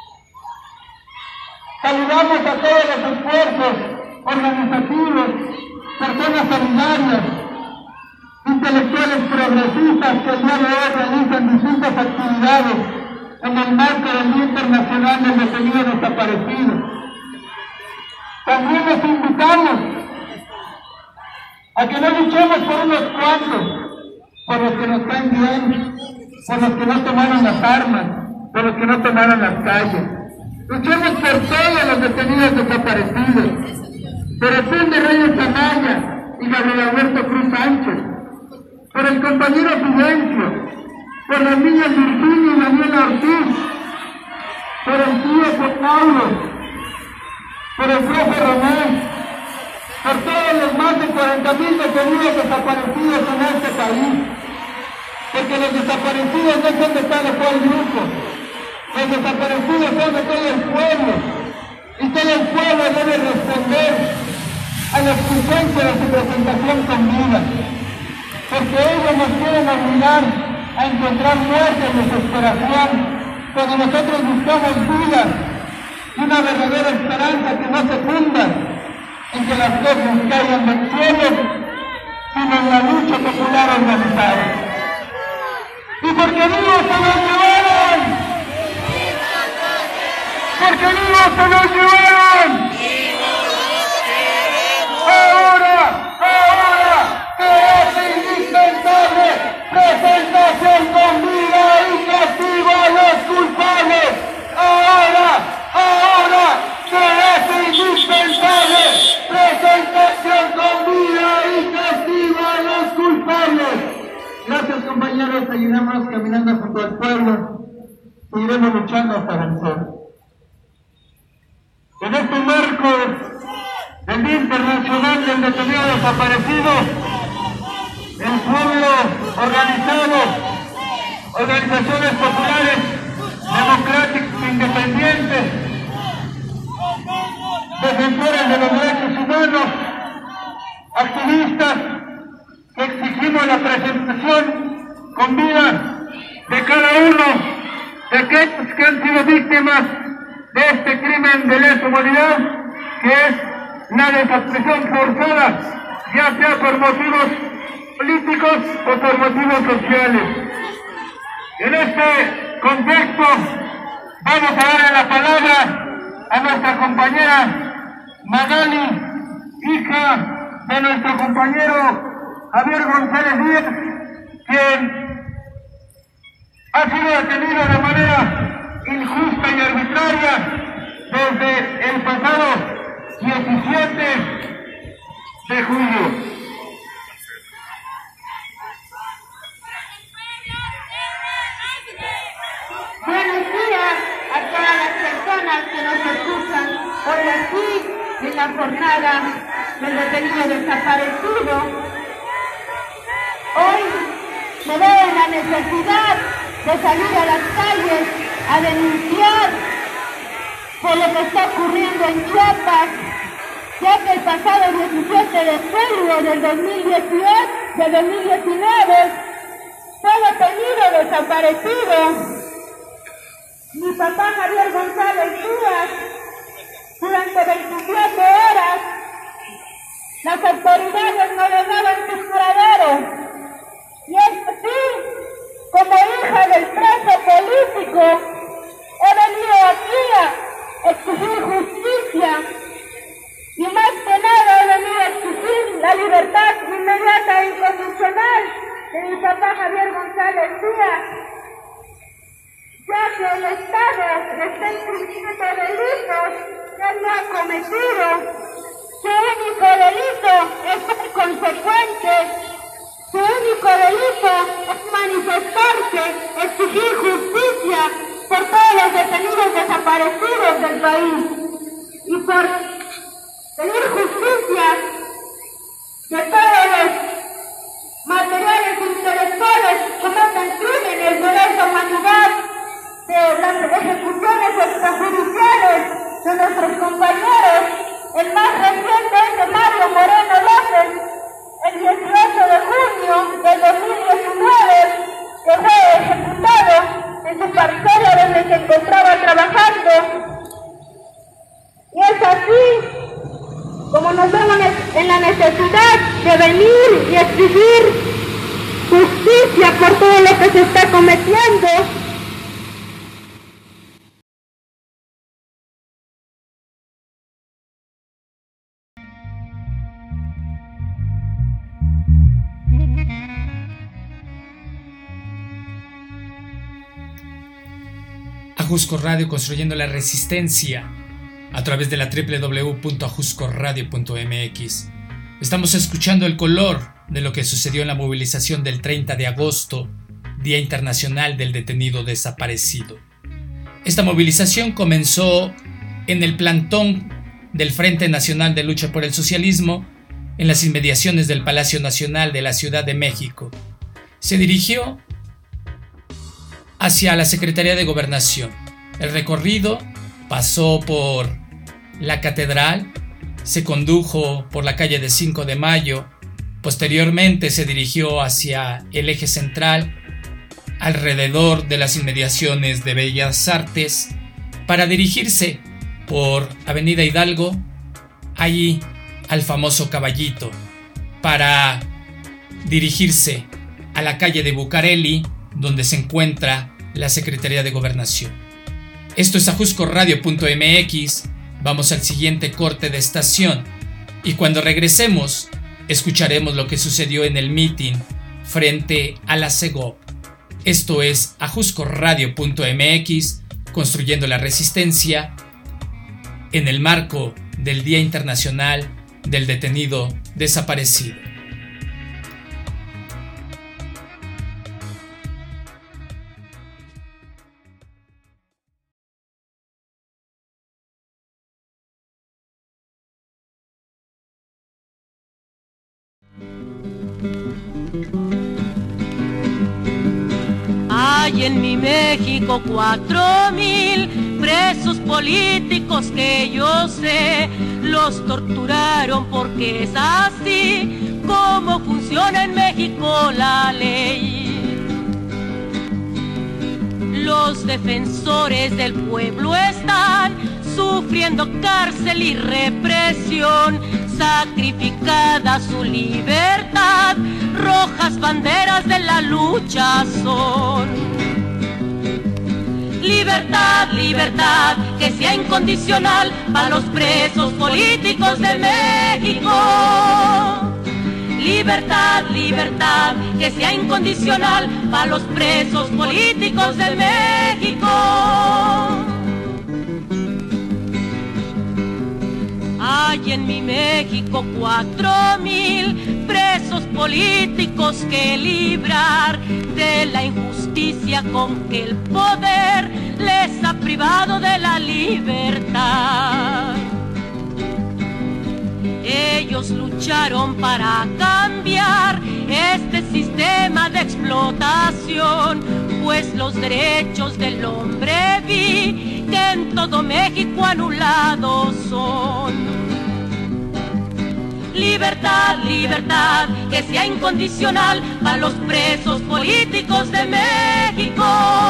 Saludamos a todos los esfuerzos organizativos, personas solidarias, intelectuales progresistas que el día de hoy realizan distintas actividades en el marco del Día Internacional del Detenido Desaparecido. También les invitamos a que no luchemos por unos cuantos, por los que nos caen bien, por los que no tomaron las armas, por los que no tomaron las calles. Luchemos por todos los detenidos desaparecidos, por el fin de Reyes Anaya y Gabriel Alberto Cruz Sánchez, por el compañero Fidencio, por las niñas Virginia y Daniela Ortiz, por el tío Paulo, por el profe Román, por todos los más de cuarenta mil detenidos desaparecidos en este país, porque los desaparecidos no son de tal o cual grupo, los desaparecidos son de todo el pueblo, y todo el pueblo debe responder a la exigencia de su presentación con vida, porque ellos nos quieren obligar a encontrar muerte y desesperación, cuando nosotros buscamos vida y una verdadera esperanza que no se funda en que las cosas caigan del cielo, sino en la lucha popular organizada. Y porque vivos se los llevaron, porque vivos se los llevaron, ahora, ahora, se hace indispensable presentación con vida y castigo a los culpables, ahora, ahora, se hace indispensable presentación con vida y castigo a los culpables. Gracias, compañeros, seguiremos caminando junto al pueblo, seguiremos luchando hasta vencer. En este marco del Día Internacional del Detenido Desaparecido, el pueblo organizado, organizaciones populares, democráticas, independientes, defensores de los derechos humanos, activistas, que exigimos la presentación con vida de cada uno de aquellos que han sido víctimas de este crimen de lesa humanidad, que es la desaparición forzada, ya sea por motivos políticos o por motivos sociales. En este contexto vamos a darle la palabra a nuestra compañera Magali, hija de nuestro compañero Javier González Díaz, quien ha sido detenido de manera injusta y arbitraria desde el pasado diecisiete de julio. Buenos días a todas las personas que nos escuchan hoy aquí en la jornada del detenido desaparecido. Hoy me veo en la necesidad de salir a las calles a denunciar por lo que está ocurriendo en Chiapas, ya que el pasado diecisiete de julio del dos mil dieciocho, de dos mil diecinueve fue detenido, desaparecido. Mi papá Javier González Díaz, durante veintisiete horas, las autoridades no le daban su paradero. Y es así, como hija del preso político, he venido aquí a exigir justicia. Y más que nada he venido a exigir la libertad inmediata e incondicional de mi papá Javier González Díaz, ya que el Estado le está infringiendo delitos que él no ha cometido. Su único delito es ser consecuente, su único delito es manifestarse, exigir justicia por todos los detenidos desaparecidos del país y por pedir justicia de todos los materiales intelectuales que cometen crímenes de lesa humanidad, de las ejecuciones extrajudiciales de nuestros compañeros. El más reciente es de Mario Moreno López, el dieciocho de junio del dos mil diecinueve, que fue ejecutado en su parcela donde se encontraba trabajando. Y es así como nos vemos en la necesidad de venir y exigir justicia por todo lo que se está cometiendo. Ajusco Radio, construyendo la resistencia a través de la doble u doble u doble u punto ajusco radio punto m x. Estamos escuchando el color de lo que sucedió en la movilización del treinta de agosto, Día Internacional del Detenido Desaparecido. Esta movilización comenzó en el plantón del Frente Nacional de Lucha por el Socialismo, en las inmediaciones del Palacio Nacional de la Ciudad de México. Se dirigió hacia la Secretaría de Gobernación. El recorrido pasó por la Catedral, se condujo por la calle de cinco de mayo, posteriormente se dirigió hacia el eje central, alrededor de las inmediaciones de Bellas Artes, para dirigirse por Avenida Hidalgo, allí al famoso Caballito, para dirigirse a la calle de Bucareli, donde se encuentra la Secretaría de Gobernación. Esto es ajusco radio punto m x. Vamos al siguiente corte de estación y cuando regresemos escucharemos lo que sucedió en el mitin frente a la Segov. Esto es ajusco radio punto m x, construyendo la resistencia en el marco del Día Internacional del Detenido Desaparecido. Hay en mi México cuatro mil presos políticos que yo sé, los torturaron porque es así como funciona en México la ley. Los defensores del pueblo están sufriendo cárcel y represión, sacrificada su libertad, rojas banderas de la lucha son. Libertad, libertad, que sea incondicional para los presos políticos de México. Libertad, libertad, que sea incondicional para los presos políticos de México. Hay en mi México cuatro mil presos políticos que librar de la injusticia con que el poder les ha privado de la libertad. Ellos lucharon para cambiar este sistema de explotación, pues los derechos del hombre vi que en todo México anulados son. Libertad, libertad, que sea incondicional para los presos políticos de México.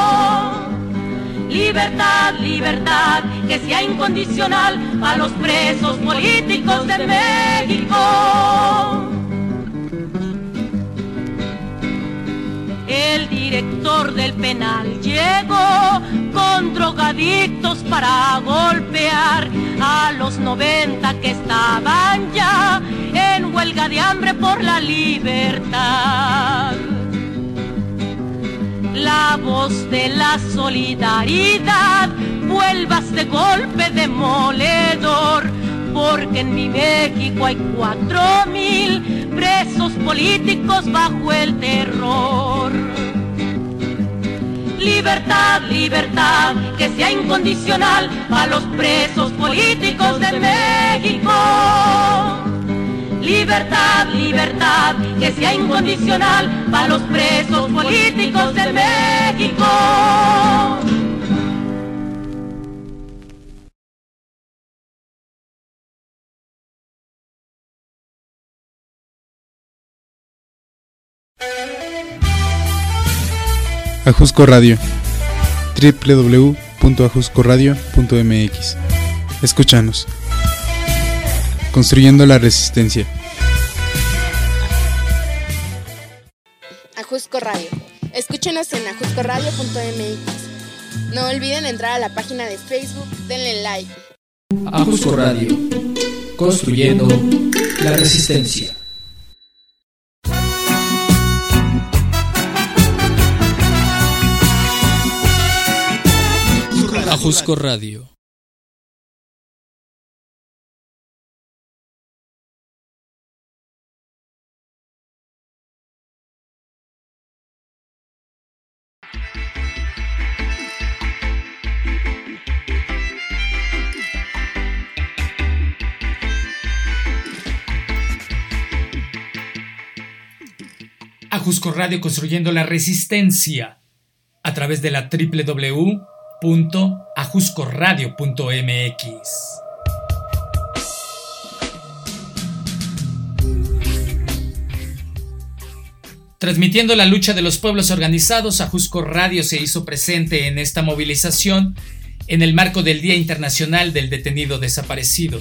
Libertad, libertad, que sea incondicional para los presos políticos de México. El director del penal llegó con drogadictos para golpear a los noventa que estaban ya en huelga de hambre por la libertad. La voz de la solidaridad vuelva este golpe demoledor, porque en mi México hay cuatro mil presos políticos bajo el terror. Libertad, libertad, que sea incondicional para los presos políticos de México. Libertad, libertad, que sea incondicional para los presos políticos de México. Ajusco Radio, doble u doble u doble u punto ajusco radio punto m x. Escúchanos. Construyendo la resistencia. Ajusco Radio. Escúchenos en ajusco radio punto m x. No olviden entrar a la página de Facebook, denle like. Ajusco Radio. Construyendo la resistencia. Ajusco Radio. Ajusco Radio, construyendo la resistencia a través de la doble u doble u doble u punto ajusco radio punto m x. Transmitiendo la lucha de los pueblos organizados, Ajusco Radio se hizo presente en esta movilización en el marco del Día Internacional del Detenido Desaparecido.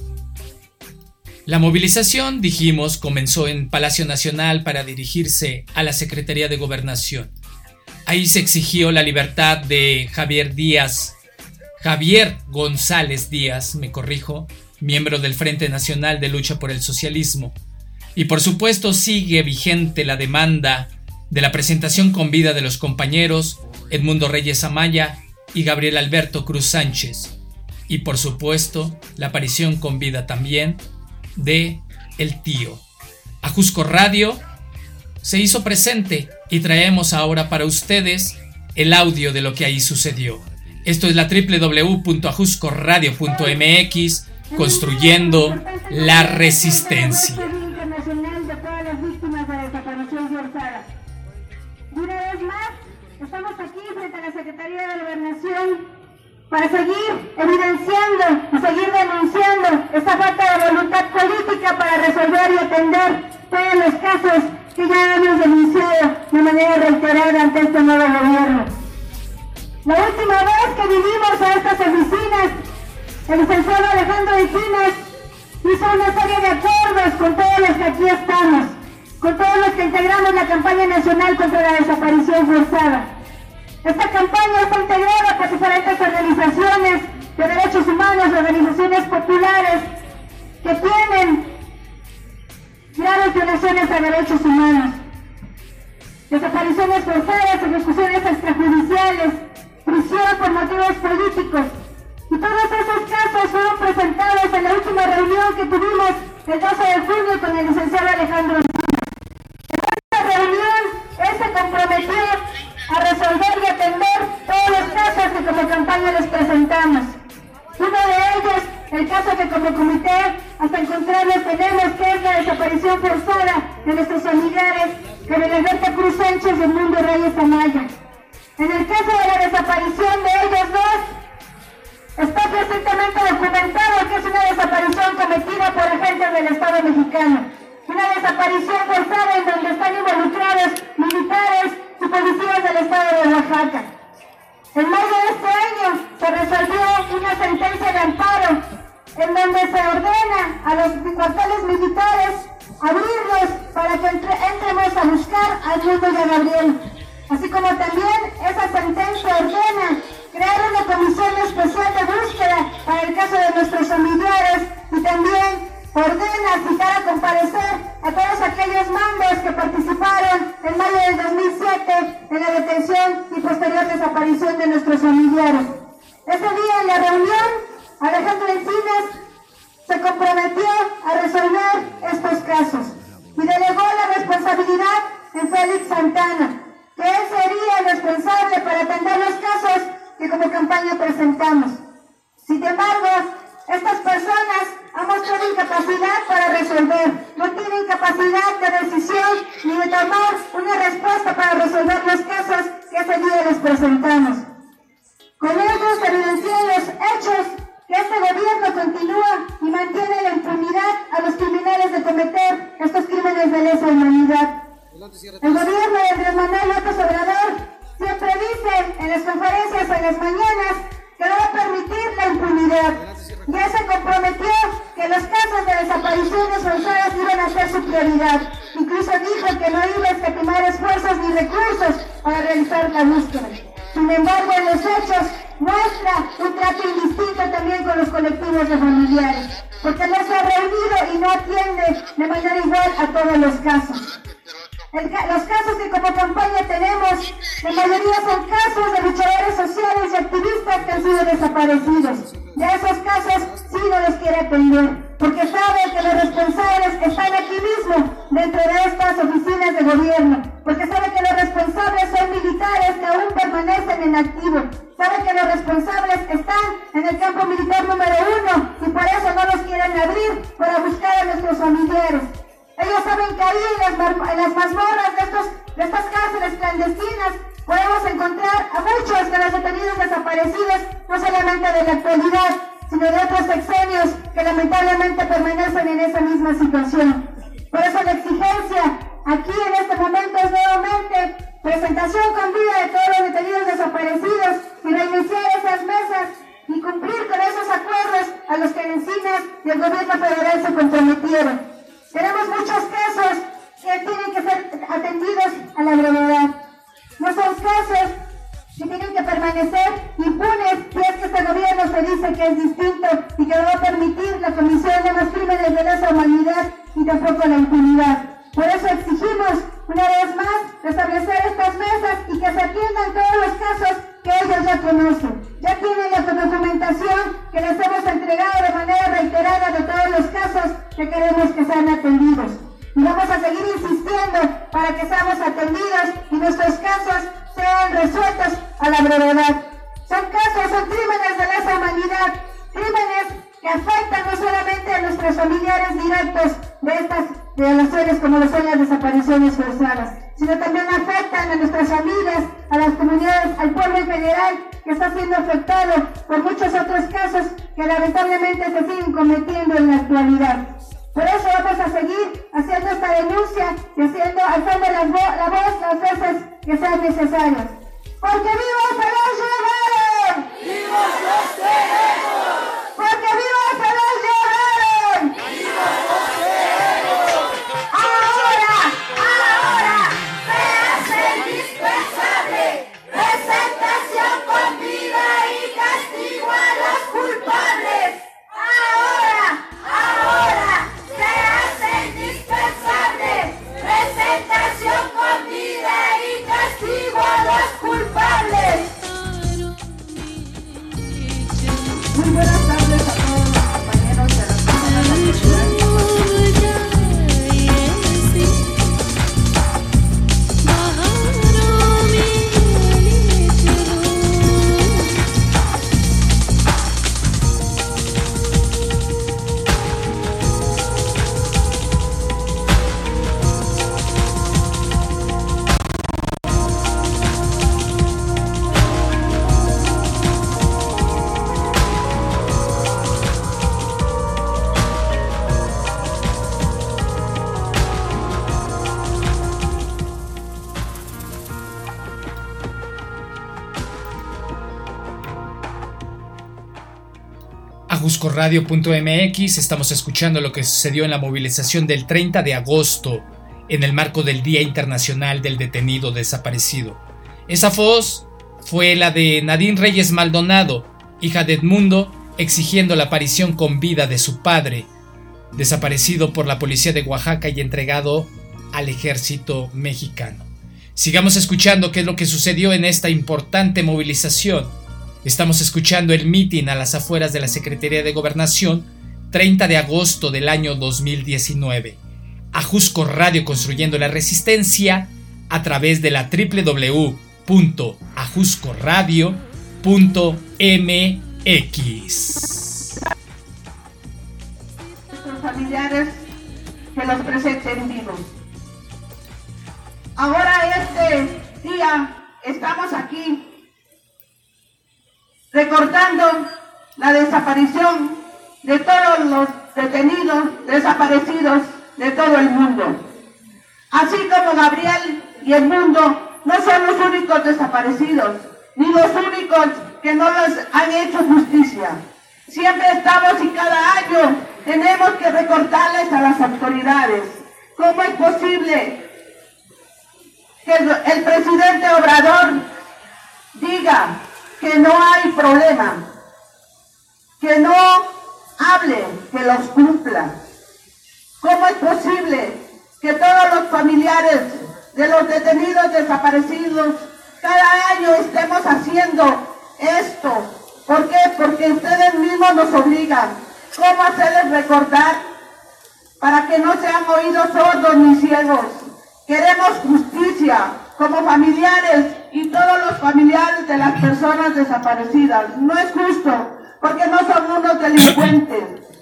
La movilización, dijimos, comenzó en Palacio Nacional para dirigirse a la Secretaría de Gobernación. Ahí se exigió la libertad de Javier Díaz, Javier González Díaz, me corrijo, miembro del Frente Nacional de Lucha por el Socialismo. Y por supuesto sigue vigente la demanda de la presentación con vida de los compañeros Edmundo Reyes Amaya y Gabriel Alberto Cruz Sánchez. Y por supuesto la aparición con vida también de El Tío. Ajusco Radio se hizo presente y traemos ahora para ustedes el audio de lo que ahí sucedió. Esto es la doble u doble u doble u punto ajusco radio punto m x, construyendo la resistencia. Internacional de todas las víctimas de la desaparición forzada. Y una vez más, estamos aquí frente a la Secretaría de Gobernación para seguir evidenciando y seguir denunciando esta falta de voluntad política para resolver y atender todos los casos que ya hemos denunciado de manera reiterada ante este nuevo gobierno. La última vez que vinimos a estas oficinas, el licenciado Alejandro Encinas hizo una serie de acuerdos con todos los que aquí estamos, con todos los que integramos la campaña nacional contra la desaparición forzada. Esta campaña está integrada por diferentes organizaciones de derechos humanos, organizaciones populares que tienen graves violaciones a derechos humanos, desapariciones forzadas, ejecuciones extrajudiciales, prisión por motivos políticos. Y todos esos casos fueron presentados en la última reunión que tuvimos el doce de junio con el licenciado Alejandro Encinas. En esta reunión, él se comprometió a resolver y atender todos los casos que como campaña les presentamos. Uno de ellos, el caso que como comité hasta encontrarlo tenemos, que es la desaparición forzada de nuestros familiares, Gabriel Alberto Cruz Sánchez y Edmundo Reyes Amaya. En el caso de la desaparición de ellos dos, está presentemente documentado que es una desaparición desaparición cometida por agentes del Estado mexicano. Una desaparición forzada en donde están involucrados militares y policías del Estado de Oaxaca. En mayo de este año se resolvió una sentencia de amparo en donde se ordena a los cuarteles militares abrirlos para que entre, entremos a buscar a Edmundo y a Gabriel. Así como también esa sentencia ordena crear una comisión especial de búsqueda para el caso de nuestros familiares y también ordena citar a comparecer a todos aquellos mandos que participaron en mayo del dos mil siete en la detención y posterior desaparición de nuestros familiares. Ese día en la reunión, Alejandro Encinas se comprometió a resolver estos casos y delegó la responsabilidad en Félix Santana, que él sería el responsable para atender los casos que como campaña presentamos. Sin embargo, estas personas han mostrado incapacidad para resolver, no tienen capacidad de decisión ni de tomar una respuesta para resolver los casos que ese día les presentamos. Con ellos se evidencian los hechos que este gobierno continúa y mantiene la impunidad a los criminales de cometer estos crímenes de lesa humanidad. El gobierno de Andrés Manuel López Obrador siempre dice en las conferencias en las mañanas que no va a permitir la impunidad. Ya se comprometió que los casos de desapariciones forzadas iban a ser su prioridad. Incluso dijo que no iba a escatimar esfuerzos ni recursos para realizar la búsqueda. Sin embargo, en los hechos muestra un trato indistinto también con los colectivos de familiares, porque no se ha reunido y no atiende de manera igual a todos los casos. El, los casos que como campaña tenemos, la mayoría son casos de luchadores sociales y activistas que han sido desaparecidos. Ya esos casos sí no los quiere atender, porque sabe que los responsables están aquí mismo, dentro de estas oficinas de gobierno, porque sabe que los responsables son militares que aún permanecen en activo, sabe que los responsables están en el campo militar número uno y por eso no los quieren abrir para buscar a nuestros familiares. Ellos saben que ahí en las, en las mazmorras de, estos, de estas cárceles clandestinas podemos encontrar a muchos de los detenidos desaparecidos, no solamente de la actualidad, sino de otros sexenios que lamentablemente permanecen en esa misma situación. Por eso la exigencia aquí en este momento es nuevamente presentación con vida de todos los detenidos desaparecidos y reiniciar esas mesas y cumplir con esos acuerdos a los que Encinas y el gobierno federal se comprometieron. Tenemos muchos casos que tienen que ser atendidos a la brevedad. No son casos que tienen que permanecer impunes si es que este gobierno se dice que es distinto y que no va a permitir la comisión de los crímenes de lesa humanidad y tampoco la impunidad. Por eso exigimos una vez más restablecer estas mesas y que se atiendan todos los casos que ellos ya conocen. Ya tienen la documentación que les hemos entregado de manera reiterada de todos los casos que queremos que sean atendidos. Y vamos a seguir insistiendo para que seamos atendidos y nuestros casos sean resueltos a la brevedad. Son casos, son crímenes de lesa humanidad, crímenes que afectan no solamente a nuestros familiares directos de estas violaciones como lo son las desapariciones forzadas, sino también afectan a nuestras familias, a las comunidades, al pueblo en general, que está siendo afectado por muchos otros casos que lamentablemente se siguen cometiendo en la actualidad. Por eso vamos a seguir haciendo esta denuncia y haciendo, alzando la, vo la voz las veces que sean necesarias. ¡Porque vivos se los llevaron! ¡Vivos los queremos! ¡Porque vivos se los llevaron! ¡Vivos los queremos! ¡Ahora, ahora se hace indispensable presentación con vida y castigo a los culpables! ¡Ahora, ahora se hace indispensable presentación con vida y castigo a los culpables! Muy buenas tardes a todos los compañeros de las personas de la ciudad. Ajusco Radio punto M X. Estamos escuchando lo que sucedió en la movilización del treinta de agosto en el marco del Día Internacional del Detenido Desaparecido. Esa voz fue la de Nadine Reyes Maldonado, hija de Edmundo, exigiendo la aparición con vida de su padre, desaparecido por la policía de Oaxaca y entregado al ejército mexicano. Sigamos escuchando qué es lo que sucedió en esta importante movilización. Estamos escuchando el mitin a las afueras de la Secretaría de Gobernación, treinta de agosto del año dos mil diecinueve. Ajusco Radio, construyendo la resistencia a través de la doble u doble u doble u punto ajusco radio punto m x. Los familiares que los presenten vivos. Ahora este día estamos aquí recordando la desaparición de todos los detenidos desaparecidos de todo el mundo. Así como Gabriel y Edmundo no son los únicos desaparecidos, ni los únicos que no les han hecho justicia. Siempre estamos y cada año tenemos que recordarles a las autoridades. ¿Cómo es posible que el, el presidente Obrador diga que no hay problema, que no hable, que los cumpla? ¿Cómo es posible que todos los familiares de los detenidos desaparecidos cada año estemos haciendo esto? ¿Por qué? Porque ustedes mismos nos obligan. ¿Cómo hacerles recordar para que no sean oídos sordos ni ciegos? Queremos justicia como familiares y todos los familiares de las personas desaparecidas. No es justo, porque no son unos delincuentes.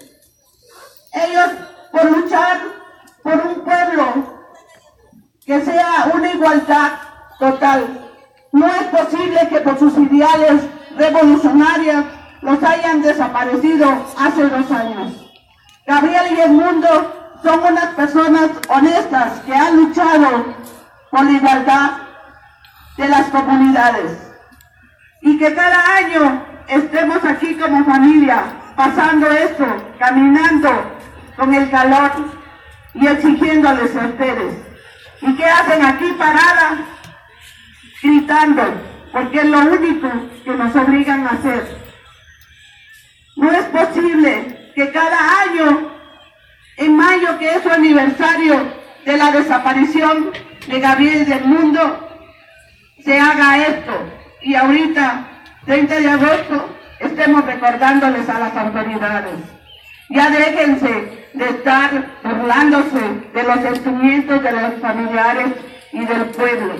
Ellos, por luchar por un pueblo que sea una igualdad total, no es posible que por sus ideales revolucionarios los hayan desaparecido hace dos años. Gabriel y Edmundo son unas personas honestas que han luchado por la igualdad de las comunidades, y que cada año estemos aquí como familia pasando esto, caminando con el calor y exigiéndoles a ustedes. ¿Y qué hacen aquí parada? Gritando, porque es lo único que nos obligan a hacer. No es posible que cada año, en mayo, que es su aniversario de la desaparición de Gabriel y de Edmundo, se haga esto, y ahorita, treinta de agosto, estemos recordándoles a las autoridades. Ya déjense de estar burlándose de los sentimientos de los familiares y del pueblo.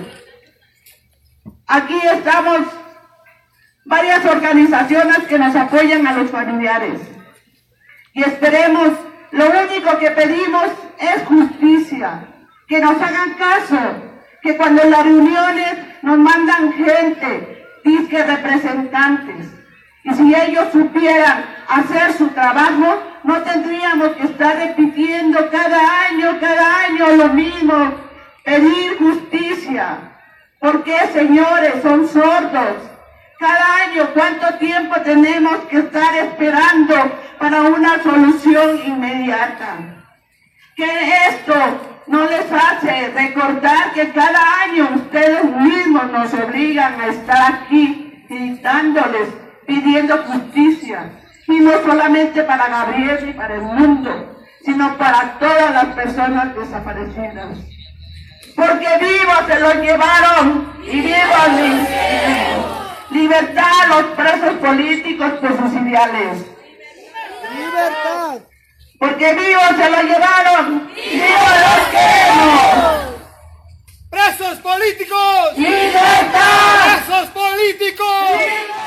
Aquí estamos varias organizaciones que nos apoyan a los familiares, y esperemos, lo único que pedimos es justicia, que nos hagan caso, que cuando en las reuniones nos mandan gente, disque representantes, y si ellos supieran hacer su trabajo, no tendríamos que estar repitiendo cada año, cada año lo mismo, pedir justicia. ¿Por qué, señores? Son sordos. Cada año, ¿cuánto tiempo tenemos que estar esperando para una solución inmediata? Que esto no les hace recordar que cada año ustedes mismos nos obligan a estar aquí gritándoles, pidiendo justicia, y no solamente para Gabriel y para el mundo, sino para todas las personas desaparecidas. Porque vivos se los llevaron y vivos li- libertad a los presos políticos por sus ideales. ¡Libertad! Porque vivos se los llevaron y vivos los queremos. ¡Presos políticos! ¡Libertad! ¡Presos políticos!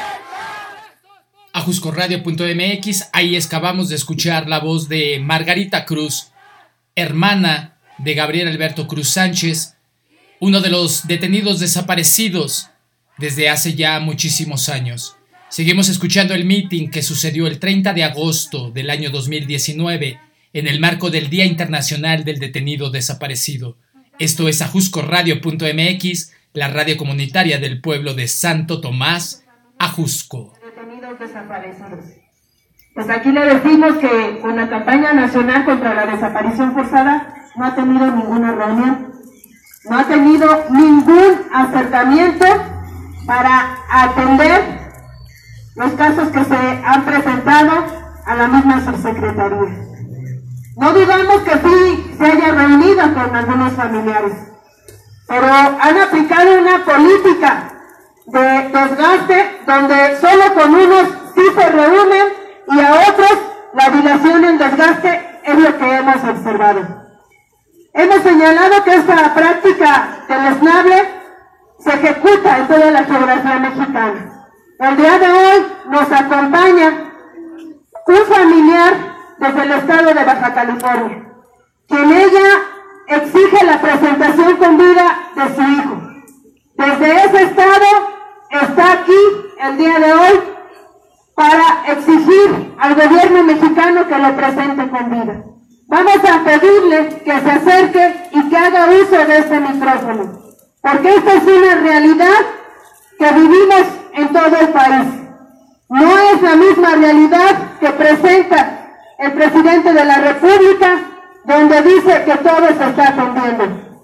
Ajusco Radio punto M X, ahí acabamos de escuchar la voz de Margarita Cruz, hermana de Gabriel Alberto Cruz Sánchez, uno de los detenidos desaparecidos desde hace ya muchísimos años. Seguimos escuchando el meeting que sucedió el treinta de agosto del año dos mil diecinueve en el marco del Día Internacional del Detenido Desaparecido. Esto es Ajusco Radio punto M X, la radio comunitaria del pueblo de Santo Tomás, Ajusco. Detenidos desaparecidos. Pues aquí le decimos que con la campaña nacional contra la desaparición forzada no ha tenido ninguna reunión, no ha tenido ningún acercamiento para atender los casos que se han presentado a la misma subsecretaría. No dudamos que sí se haya reunido con algunos familiares, pero han aplicado una política de desgaste donde solo con unos sí se reúnen y a otros la dilación y el desgaste es lo que hemos observado. Hemos señalado que esta práctica deleznable se ejecuta en toda la geografía mexicana. El día de hoy nos acompaña un familiar desde el estado de Baja California, quien ella exige la presentación con vida de su hijo. Desde ese estado está aquí el día de hoy para exigir al gobierno mexicano que lo presente con vida. Vamos a pedirle que se acerque y que haga uso de este micrófono, porque esta es una realidad que vivimos en todo el país. No es la misma realidad que presenta el presidente de la República, donde dice que todo se está atendiendo.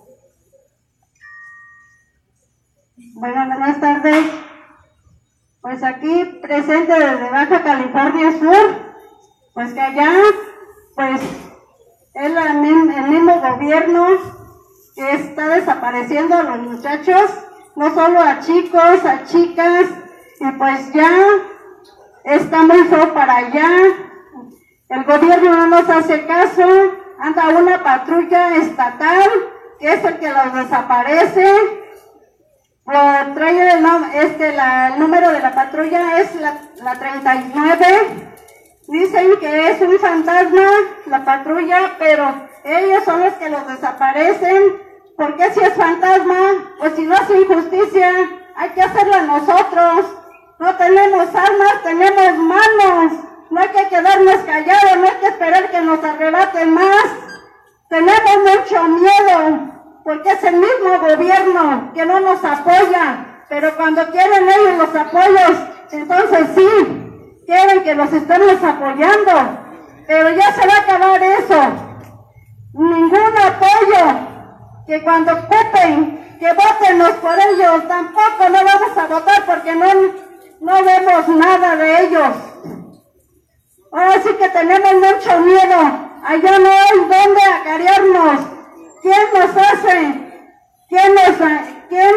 Bueno, buenas tardes. Pues aquí presente desde Baja California Sur, pues que allá, pues es la, el mismo gobierno que está desapareciendo a los muchachos, no solo a chicos, a chicas, y pues ya está muy feo para allá. El gobierno no nos hace caso, anda una patrulla estatal que es el que los desaparece. Lo trae el, este, la, el número de la patrulla es la, la treinta y nueve. Dicen que es un fantasma la patrulla, pero ellos son los que los desaparecen. ¿Por qué si es fantasma? Pues si no hace injusticia, hay que hacerla nosotros. No tenemos armas, tenemos manos. No hay que quedarnos callados, no hay que esperar que nos arrebaten más. Tenemos mucho miedo, porque es el mismo gobierno que no nos apoya, pero cuando quieren ellos los apoyos, entonces sí, quieren que los estemos apoyando, pero ya se va a acabar eso. Ningún apoyo, que cuando ocupen, que votenos por ellos, tampoco no vamos a votar porque no, no vemos nada de ellos. Ahora sí que tenemos mucho miedo, allá no hay dónde acarearnos. ¿Quién nos hace? ¿Quién nos quién?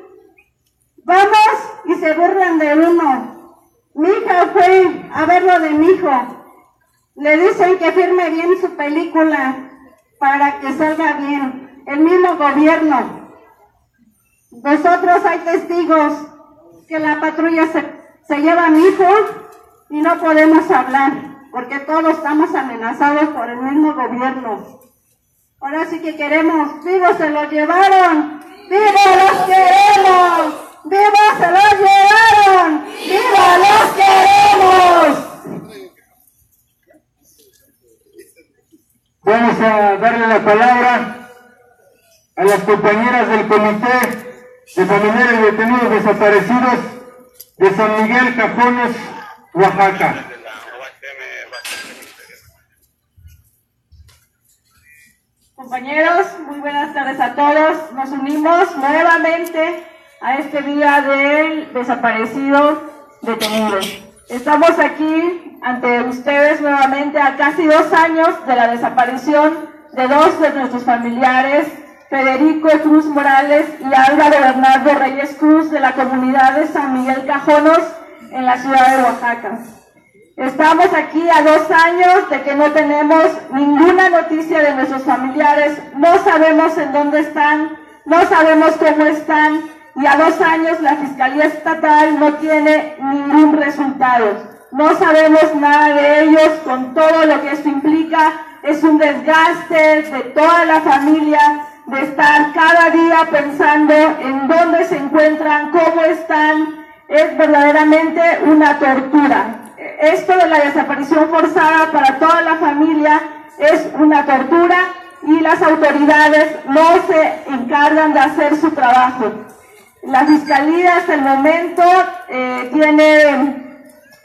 Vamos y se burlan de uno. Mi hija fue a ver lo de mi hijo. Le dicen que firme bien su película para que salga bien. El mismo gobierno. Nosotros hay testigos que la patrulla se, se lleva a mi hijo y no podemos hablar porque todos estamos amenazados por el mismo gobierno. Ahora sí que queremos, vivos se los llevaron, vivos los queremos, vivos se los llevaron, vivos los queremos. Vamos a darle la palabra a las compañeras del Comité de Familiares Detenidos Desaparecidos de San Miguel Cajones, Oaxaca. Compañeros, muy buenas tardes a todos. Nos unimos nuevamente a este día del desaparecido detenido. Estamos aquí ante ustedes nuevamente a casi dos años de la desaparición de dos de nuestros familiares, Federico Cruz Morales y Álvaro Bernardo Reyes Cruz, de la comunidad de San Miguel Cajonos, en la ciudad de Oaxaca. Estamos aquí a dos años de que no tenemos ninguna noticia de nuestros familiares, no sabemos en dónde están, no sabemos cómo están, y a dos años la Fiscalía Estatal no tiene ningún resultado. No sabemos nada de ellos, con todo lo que esto implica. Es un desgaste de toda la familia, de estar cada día pensando en dónde se encuentran, cómo están. Es verdaderamente una tortura. Esto de la desaparición forzada para toda la familia es una tortura y las autoridades no se encargan de hacer su trabajo. La Fiscalía hasta el momento eh, tiene en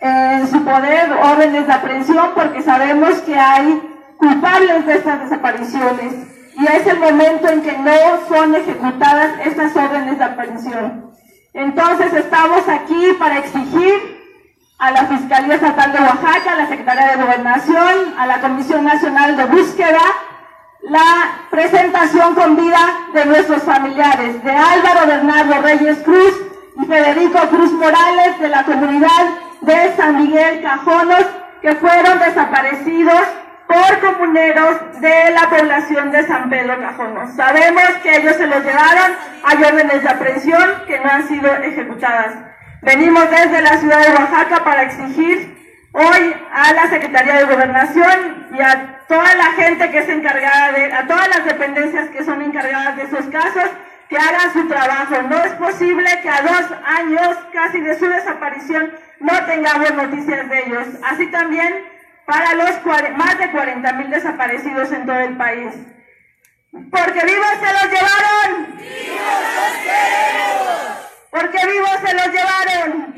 su poder órdenes de aprehensión porque sabemos que hay culpables de estas desapariciones y es el momento en que no son ejecutadas estas órdenes de aprehensión. Entonces estamos aquí para exigir a la Fiscalía Estatal de Oaxaca, a la Secretaría de Gobernación, a la Comisión Nacional de Búsqueda, la presentación con vida de nuestros familiares, de Álvaro Bernardo Reyes Cruz y Federico Cruz Morales, de la comunidad de San Miguel Cajonos, que fueron desaparecidos por comuneros de la población de San Pedro Cajonos. Sabemos que ellos se los llevaron, hay órdenes de aprehensión que no han sido ejecutadas. Venimos desde la ciudad de Oaxaca para exigir hoy a la Secretaría de Gobernación y a toda la gente que es encargada de, a todas las dependencias que son encargadas de esos casos, que hagan su trabajo. No es posible que a dos años casi de su desaparición no tengamos noticias de ellos. Así también para los más de cuarenta mil desaparecidos en todo el país. Porque vivos se los llevaron. ¡Vivos los queremos! Porque vivos se los llevaron.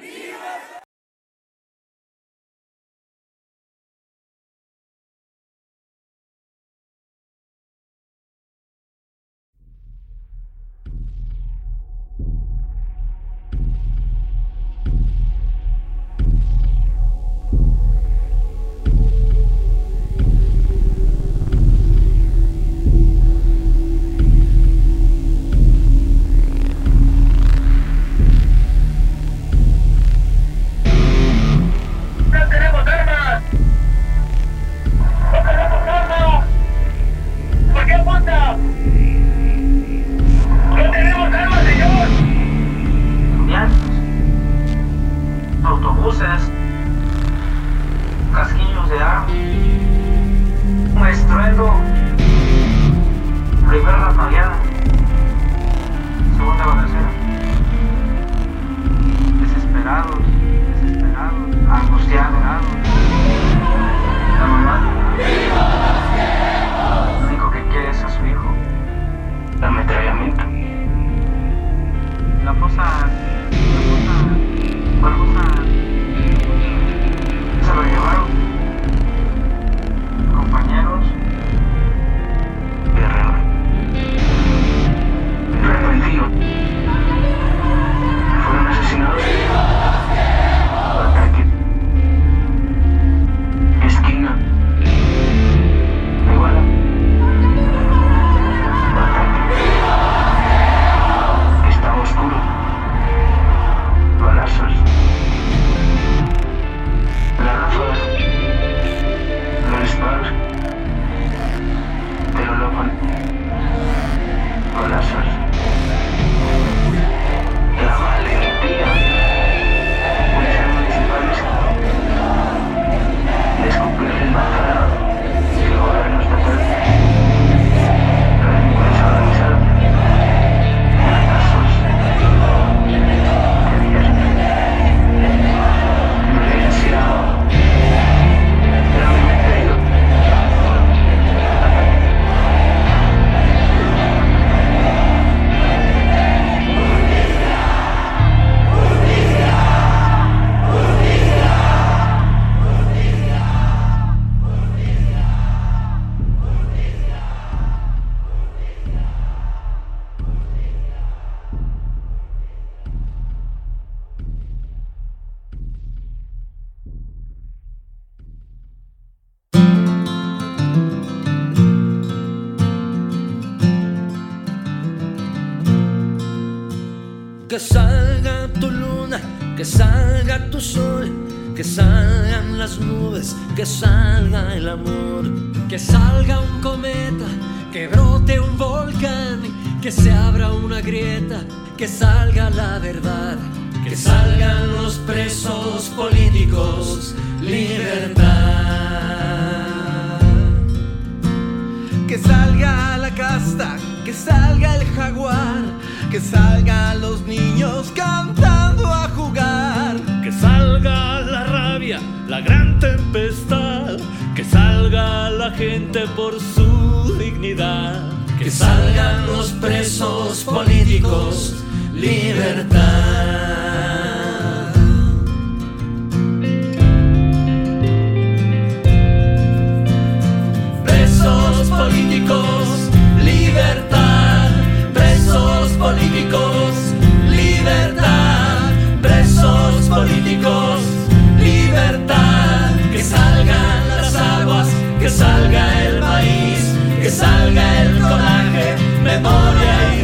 Que salga tu luna, que salga tu sol, que salgan las nubes, que salga el amor. Que salga un cometa, que brote un volcán, que se abra una grieta, que salga la verdad. Que salgan los presos políticos, libertad. Que salga la casta, que salga el jaguar, que salgan los niños cantando a jugar. Que salga la rabia, la gran tempestad, que salga la gente por su dignidad. Que salgan los presos políticos, libertad. salga el coraje, memoria y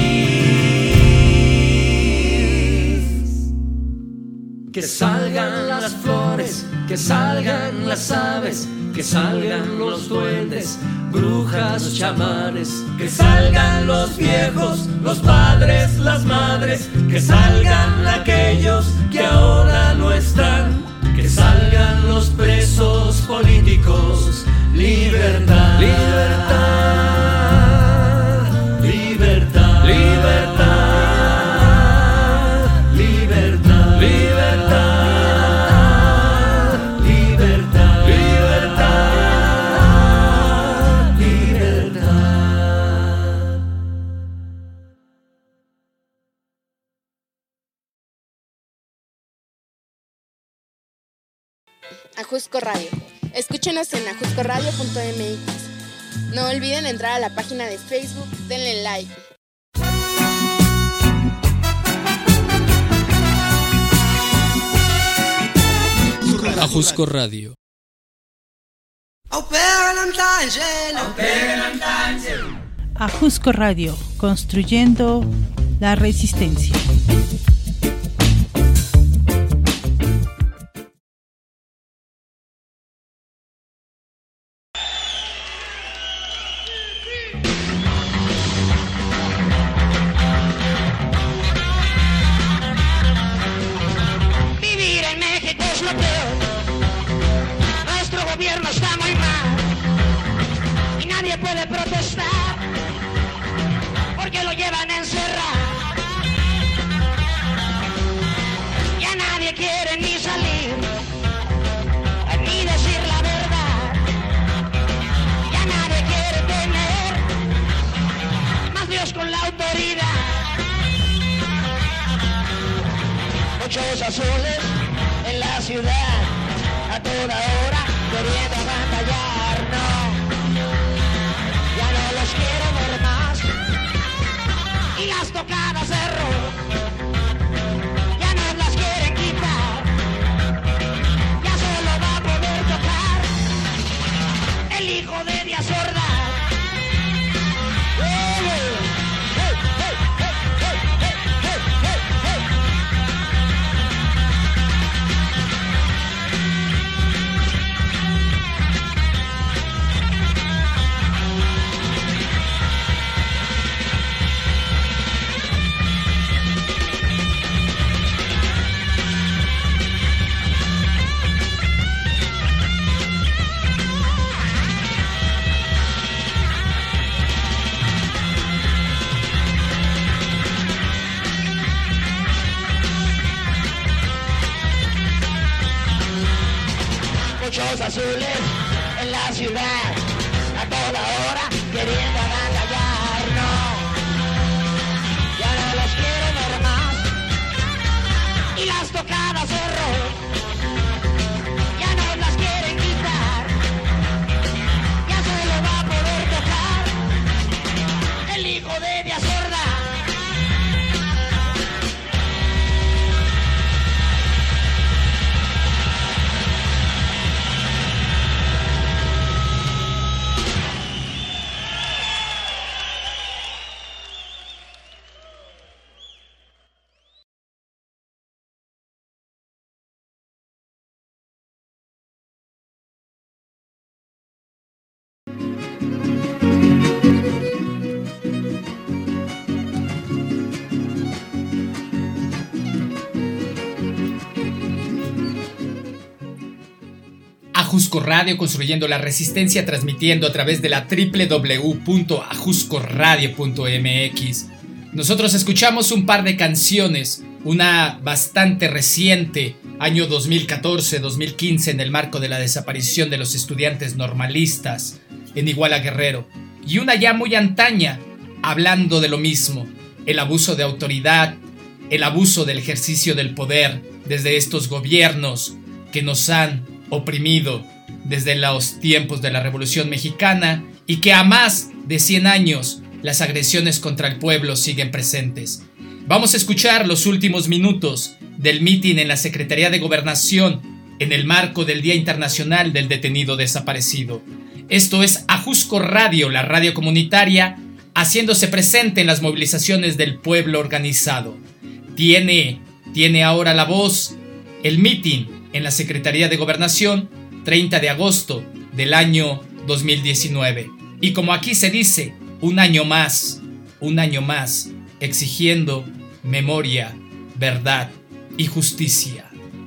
raíz. Que salgan las flores, que salgan las aves, que salgan los duendes, brujas, chamanes, que salgan los viejos, los padres, las madres, que salgan aquellos que ahora no están, que salgan los presos políticos. Libertad, libertad, libertad, libertad, libertad, libertad, libertad, libertad, libertad. Ajusco Radio. Escúchenos en ajusco radio punto m x. No olviden entrar a la página de Facebook, denle like. Ajusco Radio. Ajusco Radio, construyendo la resistencia. Muchos azules en la ciudad, a toda hora queriendo batallar, no, ya no los quiero ver más, y las tocadas de rock, ya no las quieren quitar, ya solo va a poder tocar el hijo de Díaz Ordaz. Muchos azules en la ciudad, a toda hora queriendo batallar, no, ya no los quiero ver más, y las tocadas de rock, ya no las quieren quitar, ya solo va a poder tocar el hijo de Díaz Ordaz. Ajusco Radio, construyendo la resistencia, transmitiendo a través de la doble u doble u doble u punto ajusco radio punto m x. Nosotros escuchamos un par de canciones, una bastante reciente, año dos mil catorce dos mil quince, en el marco de la desaparición de los estudiantes normalistas en Iguala Guerrero, y una ya muy antaña, hablando de lo mismo, el abuso de autoridad, el abuso del ejercicio del poder desde estos gobiernos que nos han oprimido desde los tiempos de la Revolución Mexicana, y que a más de cien años las agresiones contra el pueblo siguen presentes. Vamos a escuchar los últimos minutos del mitin en la Secretaría de Gobernación en el marco del Día Internacional del Detenido Desaparecido. Esto es Ajusco Radio, la radio comunitaria, haciéndose presente en las movilizaciones del pueblo organizado. Tiene, tiene ahora la voz el mitin en la Secretaría de Gobernación, treinta de agosto del año dos mil diecinueve. Y como aquí se dice, un año más, un año más, exigiendo memoria, verdad y justicia.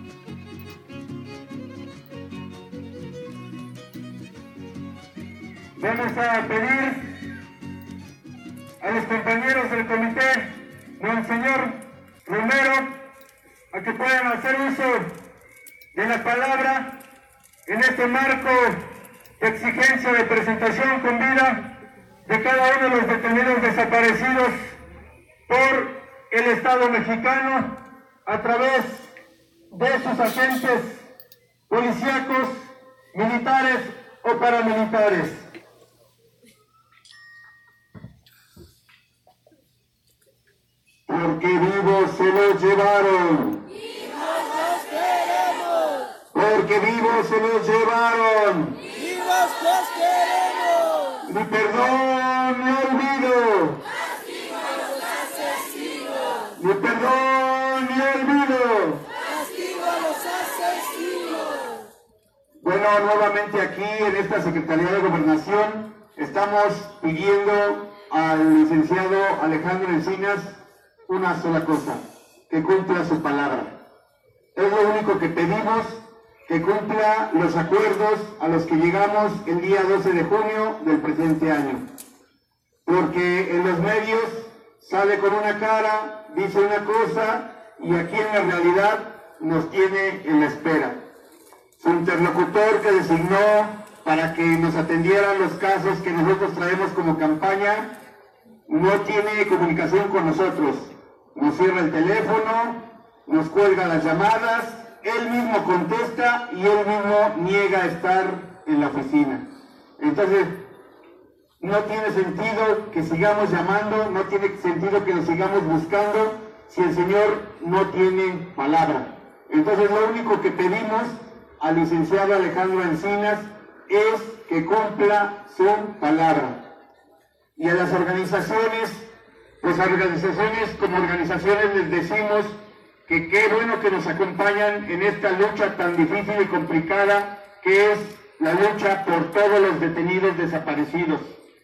Vamos a pedir a los compañeros del comité, Monseñor Romero, a que puedan hacer uso de la palabra en este marco de exigencia de presentación con vida de cada uno de los detenidos desaparecidos por el Estado mexicano a través de sus agentes policíacos, militares o paramilitares. Porque vivos se los llevaron. ¡Vivos los queremos! Porque vivos se los llevaron. ¡Vivos los queremos! Ni perdón ni olvido. ¡Castigo a los asesinos! Ni perdón ni olvido. ¡Castigo a los asesinos! Bueno, nuevamente aquí en esta Secretaría de Gobernación estamos pidiendo al licenciado Alejandro Encinas una sola cosa, que cumpla su palabra. Es lo único que pedimos, que cumpla los acuerdos a los que llegamos el día doce de junio del presente año. Porque en los medios sale con una cara, dice una cosa, y aquí en la realidad nos tiene en la espera. Su interlocutor que designó para que nos atendieran los casos que nosotros traemos como campaña, no tiene comunicación con nosotros. Nos cierra el teléfono, nos cuelga las llamadas, él mismo contesta y él mismo niega estar en la oficina. Entonces, no tiene sentido que sigamos llamando, no tiene sentido que lo sigamos buscando si el Señor no tiene palabra. Entonces, lo único que pedimos al licenciado Alejandro Encinas es que cumpla su palabra. Y a las organizaciones, pues a organizaciones como organizaciones les decimos que qué bueno que nos acompañan en esta lucha tan difícil y complicada que es la lucha por todos los detenidos desaparecidos.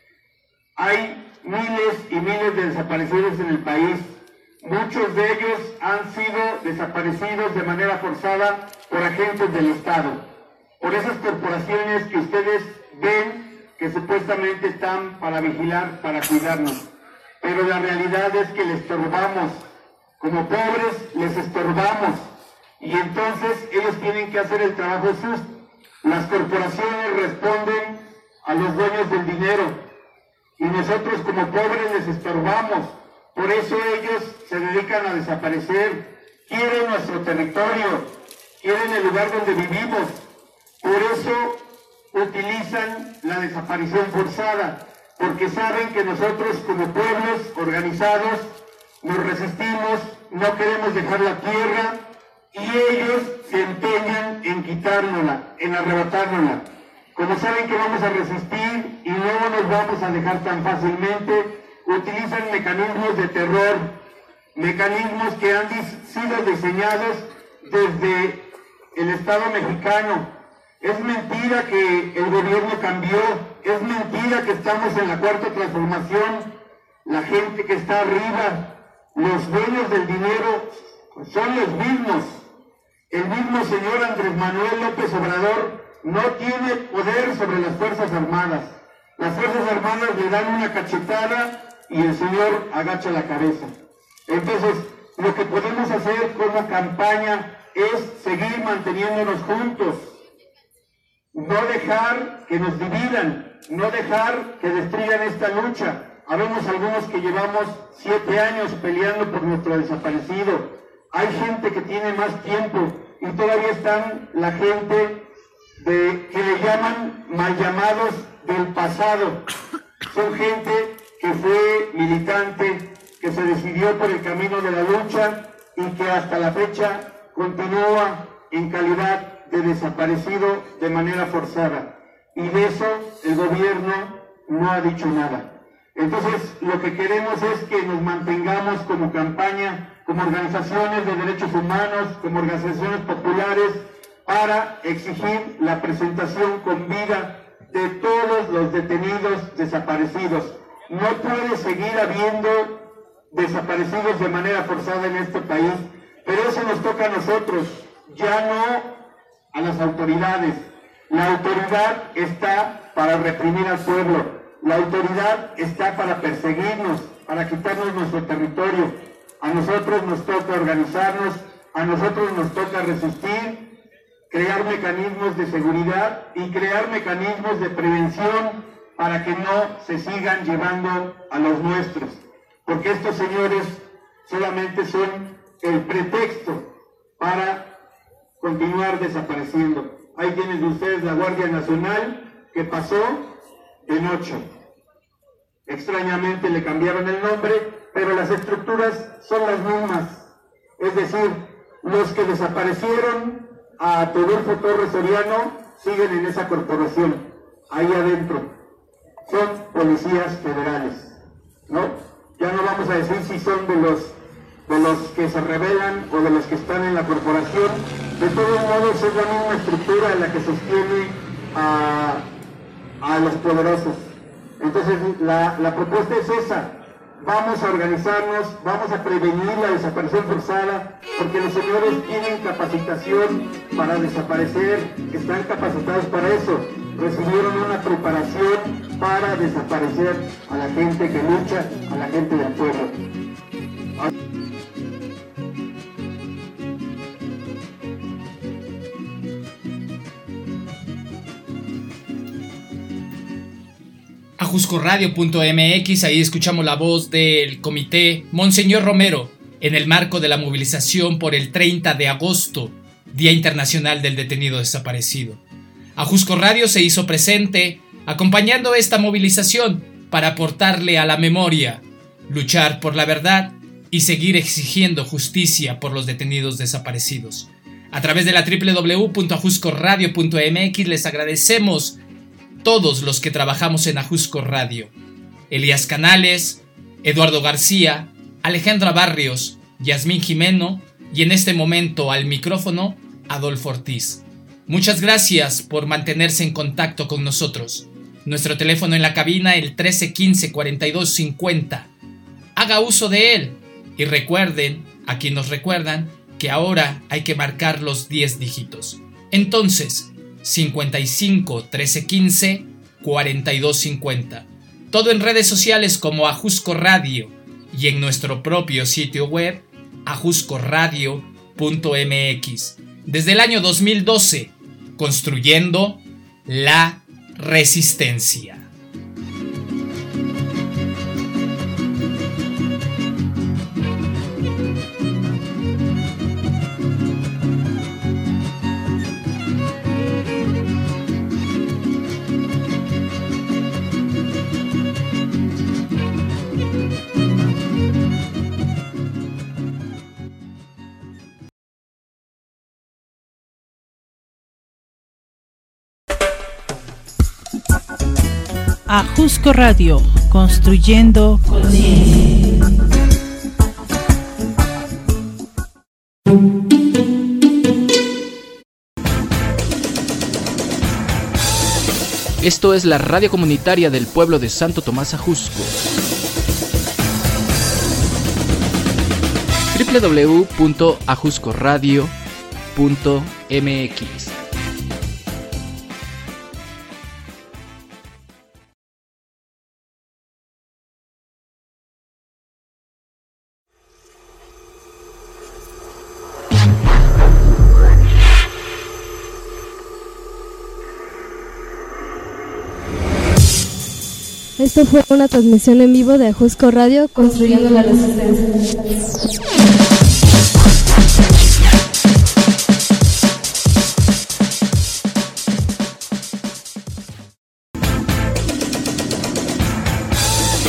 Hay miles y miles de desaparecidos en el país. Muchos de ellos han sido desaparecidos de manera forzada por agentes del Estado, por esas corporaciones que ustedes ven que supuestamente están para vigilar, para cuidarnos. Pero la realidad es que les estorbamos, como pobres les estorbamos, y entonces ellos tienen que hacer el trabajo sucio. Las corporaciones responden a los dueños del dinero, y nosotros como pobres les estorbamos. Por eso ellos se dedican a desaparecer, quieren nuestro territorio, quieren el lugar donde vivimos, por eso utilizan la desaparición forzada. Porque saben que nosotros como pueblos organizados nos resistimos, no queremos dejar la tierra y ellos se empeñan en quitárnosla, en arrebatárnosla. Como saben que vamos a resistir y no nos vamos a dejar tan fácilmente, utilizan mecanismos de terror, mecanismos que han sido diseñados desde el Estado mexicano. Es mentira que el gobierno cambió, es mentira que estamos en la cuarta transformación. La gente que está arriba, los dueños del dinero, son los mismos. El mismo señor Andrés Manuel López Obrador no tiene poder sobre las Fuerzas Armadas. Las Fuerzas Armadas le dan una cachetada y el señor agacha la cabeza. Entonces, lo que podemos hacer como campaña es seguir manteniéndonos juntos. No dejar que nos dividan, no dejar que destruyan esta lucha. Habemos algunos que llevamos siete años peleando por nuestro desaparecido. Hay gente que tiene más tiempo y todavía están la gente de, que le llaman mal llamados del pasado. Son gente que fue militante, que se decidió por el camino de la lucha y que hasta la fecha continúa en calidad de desaparecido de manera forzada. y de eso el gobierno no ha dicho nada. Entonces, lo que queremos es que nos mantengamos como campaña, como organizaciones de derechos humanos, como organizaciones populares, para exigir la presentación con vida de todos los detenidos desaparecidos. No puede seguir habiendo desaparecidos de manera forzada en este país, pero eso nos toca a nosotros, ya no a las autoridades. La autoridad está para reprimir al pueblo, la autoridad está para perseguirnos, para quitarnos nuestro territorio. A nosotros nos toca organizarnos, a nosotros nos toca resistir, crear mecanismos de seguridad y crear mecanismos de prevención para que no se sigan llevando a los nuestros. Porque estos señores solamente son el pretexto para continuar desapareciendo. Ahí tienen ustedes la Guardia Nacional que pasó de noche. Extrañamente le cambiaron el nombre, pero las estructuras son las mismas. Es decir, los que desaparecieron a Teodulfo Torres Soriano siguen en esa corporación, ahí adentro. Son policías federales, ¿no? Ya no vamos a decir si son de los, de los que se rebelan o de los que están en la corporación. De todos modos es la misma estructura la que sostiene a, a los poderosos. Entonces la, la propuesta es esa. Vamos a organizarnos, vamos a prevenir la desaparición forzada, porque los señores tienen capacitación para desaparecer, están capacitados para eso, recibieron una preparación para desaparecer a la gente que lucha, a la gente del pueblo. ajuscoradio punto m x, ahí escuchamos la voz del comité Monseñor Romero en el marco de la movilización por el treinta de agosto, Día Internacional del Detenido Desaparecido. Ajusco Radio se hizo presente acompañando esta movilización para aportarle a la memoria, luchar por la verdad y seguir exigiendo justicia por los detenidos desaparecidos. A través de la doble u doble u doble u punto ajuscoradio punto m x les agradecemos todos los que trabajamos en Ajusco Radio: Elías Canales, Eduardo García, Alejandra Barrios, Yasmín Jimeno y en este momento al micrófono Adolfo Ortiz. Muchas gracias por mantenerse en contacto con nosotros. Nuestro teléfono en la cabina, el trece quince cuarenta y dos cincuenta. Haga uso de él y recuerden, aquí nos recuerdan, que ahora hay que marcar los diez dígitos. Entonces, cincuenta y cinco trece quince cuarenta y dos cincuenta. Todo en redes sociales como Ajusco Radio y en nuestro propio sitio web ajuscoradio punto m x. Desde el año dos mil doce, construyendo la resistencia. Ajusco Radio, construyendo conciencia. Esto es la radio comunitaria del pueblo de Santo Tomás Ajusco. doble u doble u doble u punto ajuscoradio punto m x. Esto fue una transmisión en vivo de Ajusco Radio, construyendo la resistencia.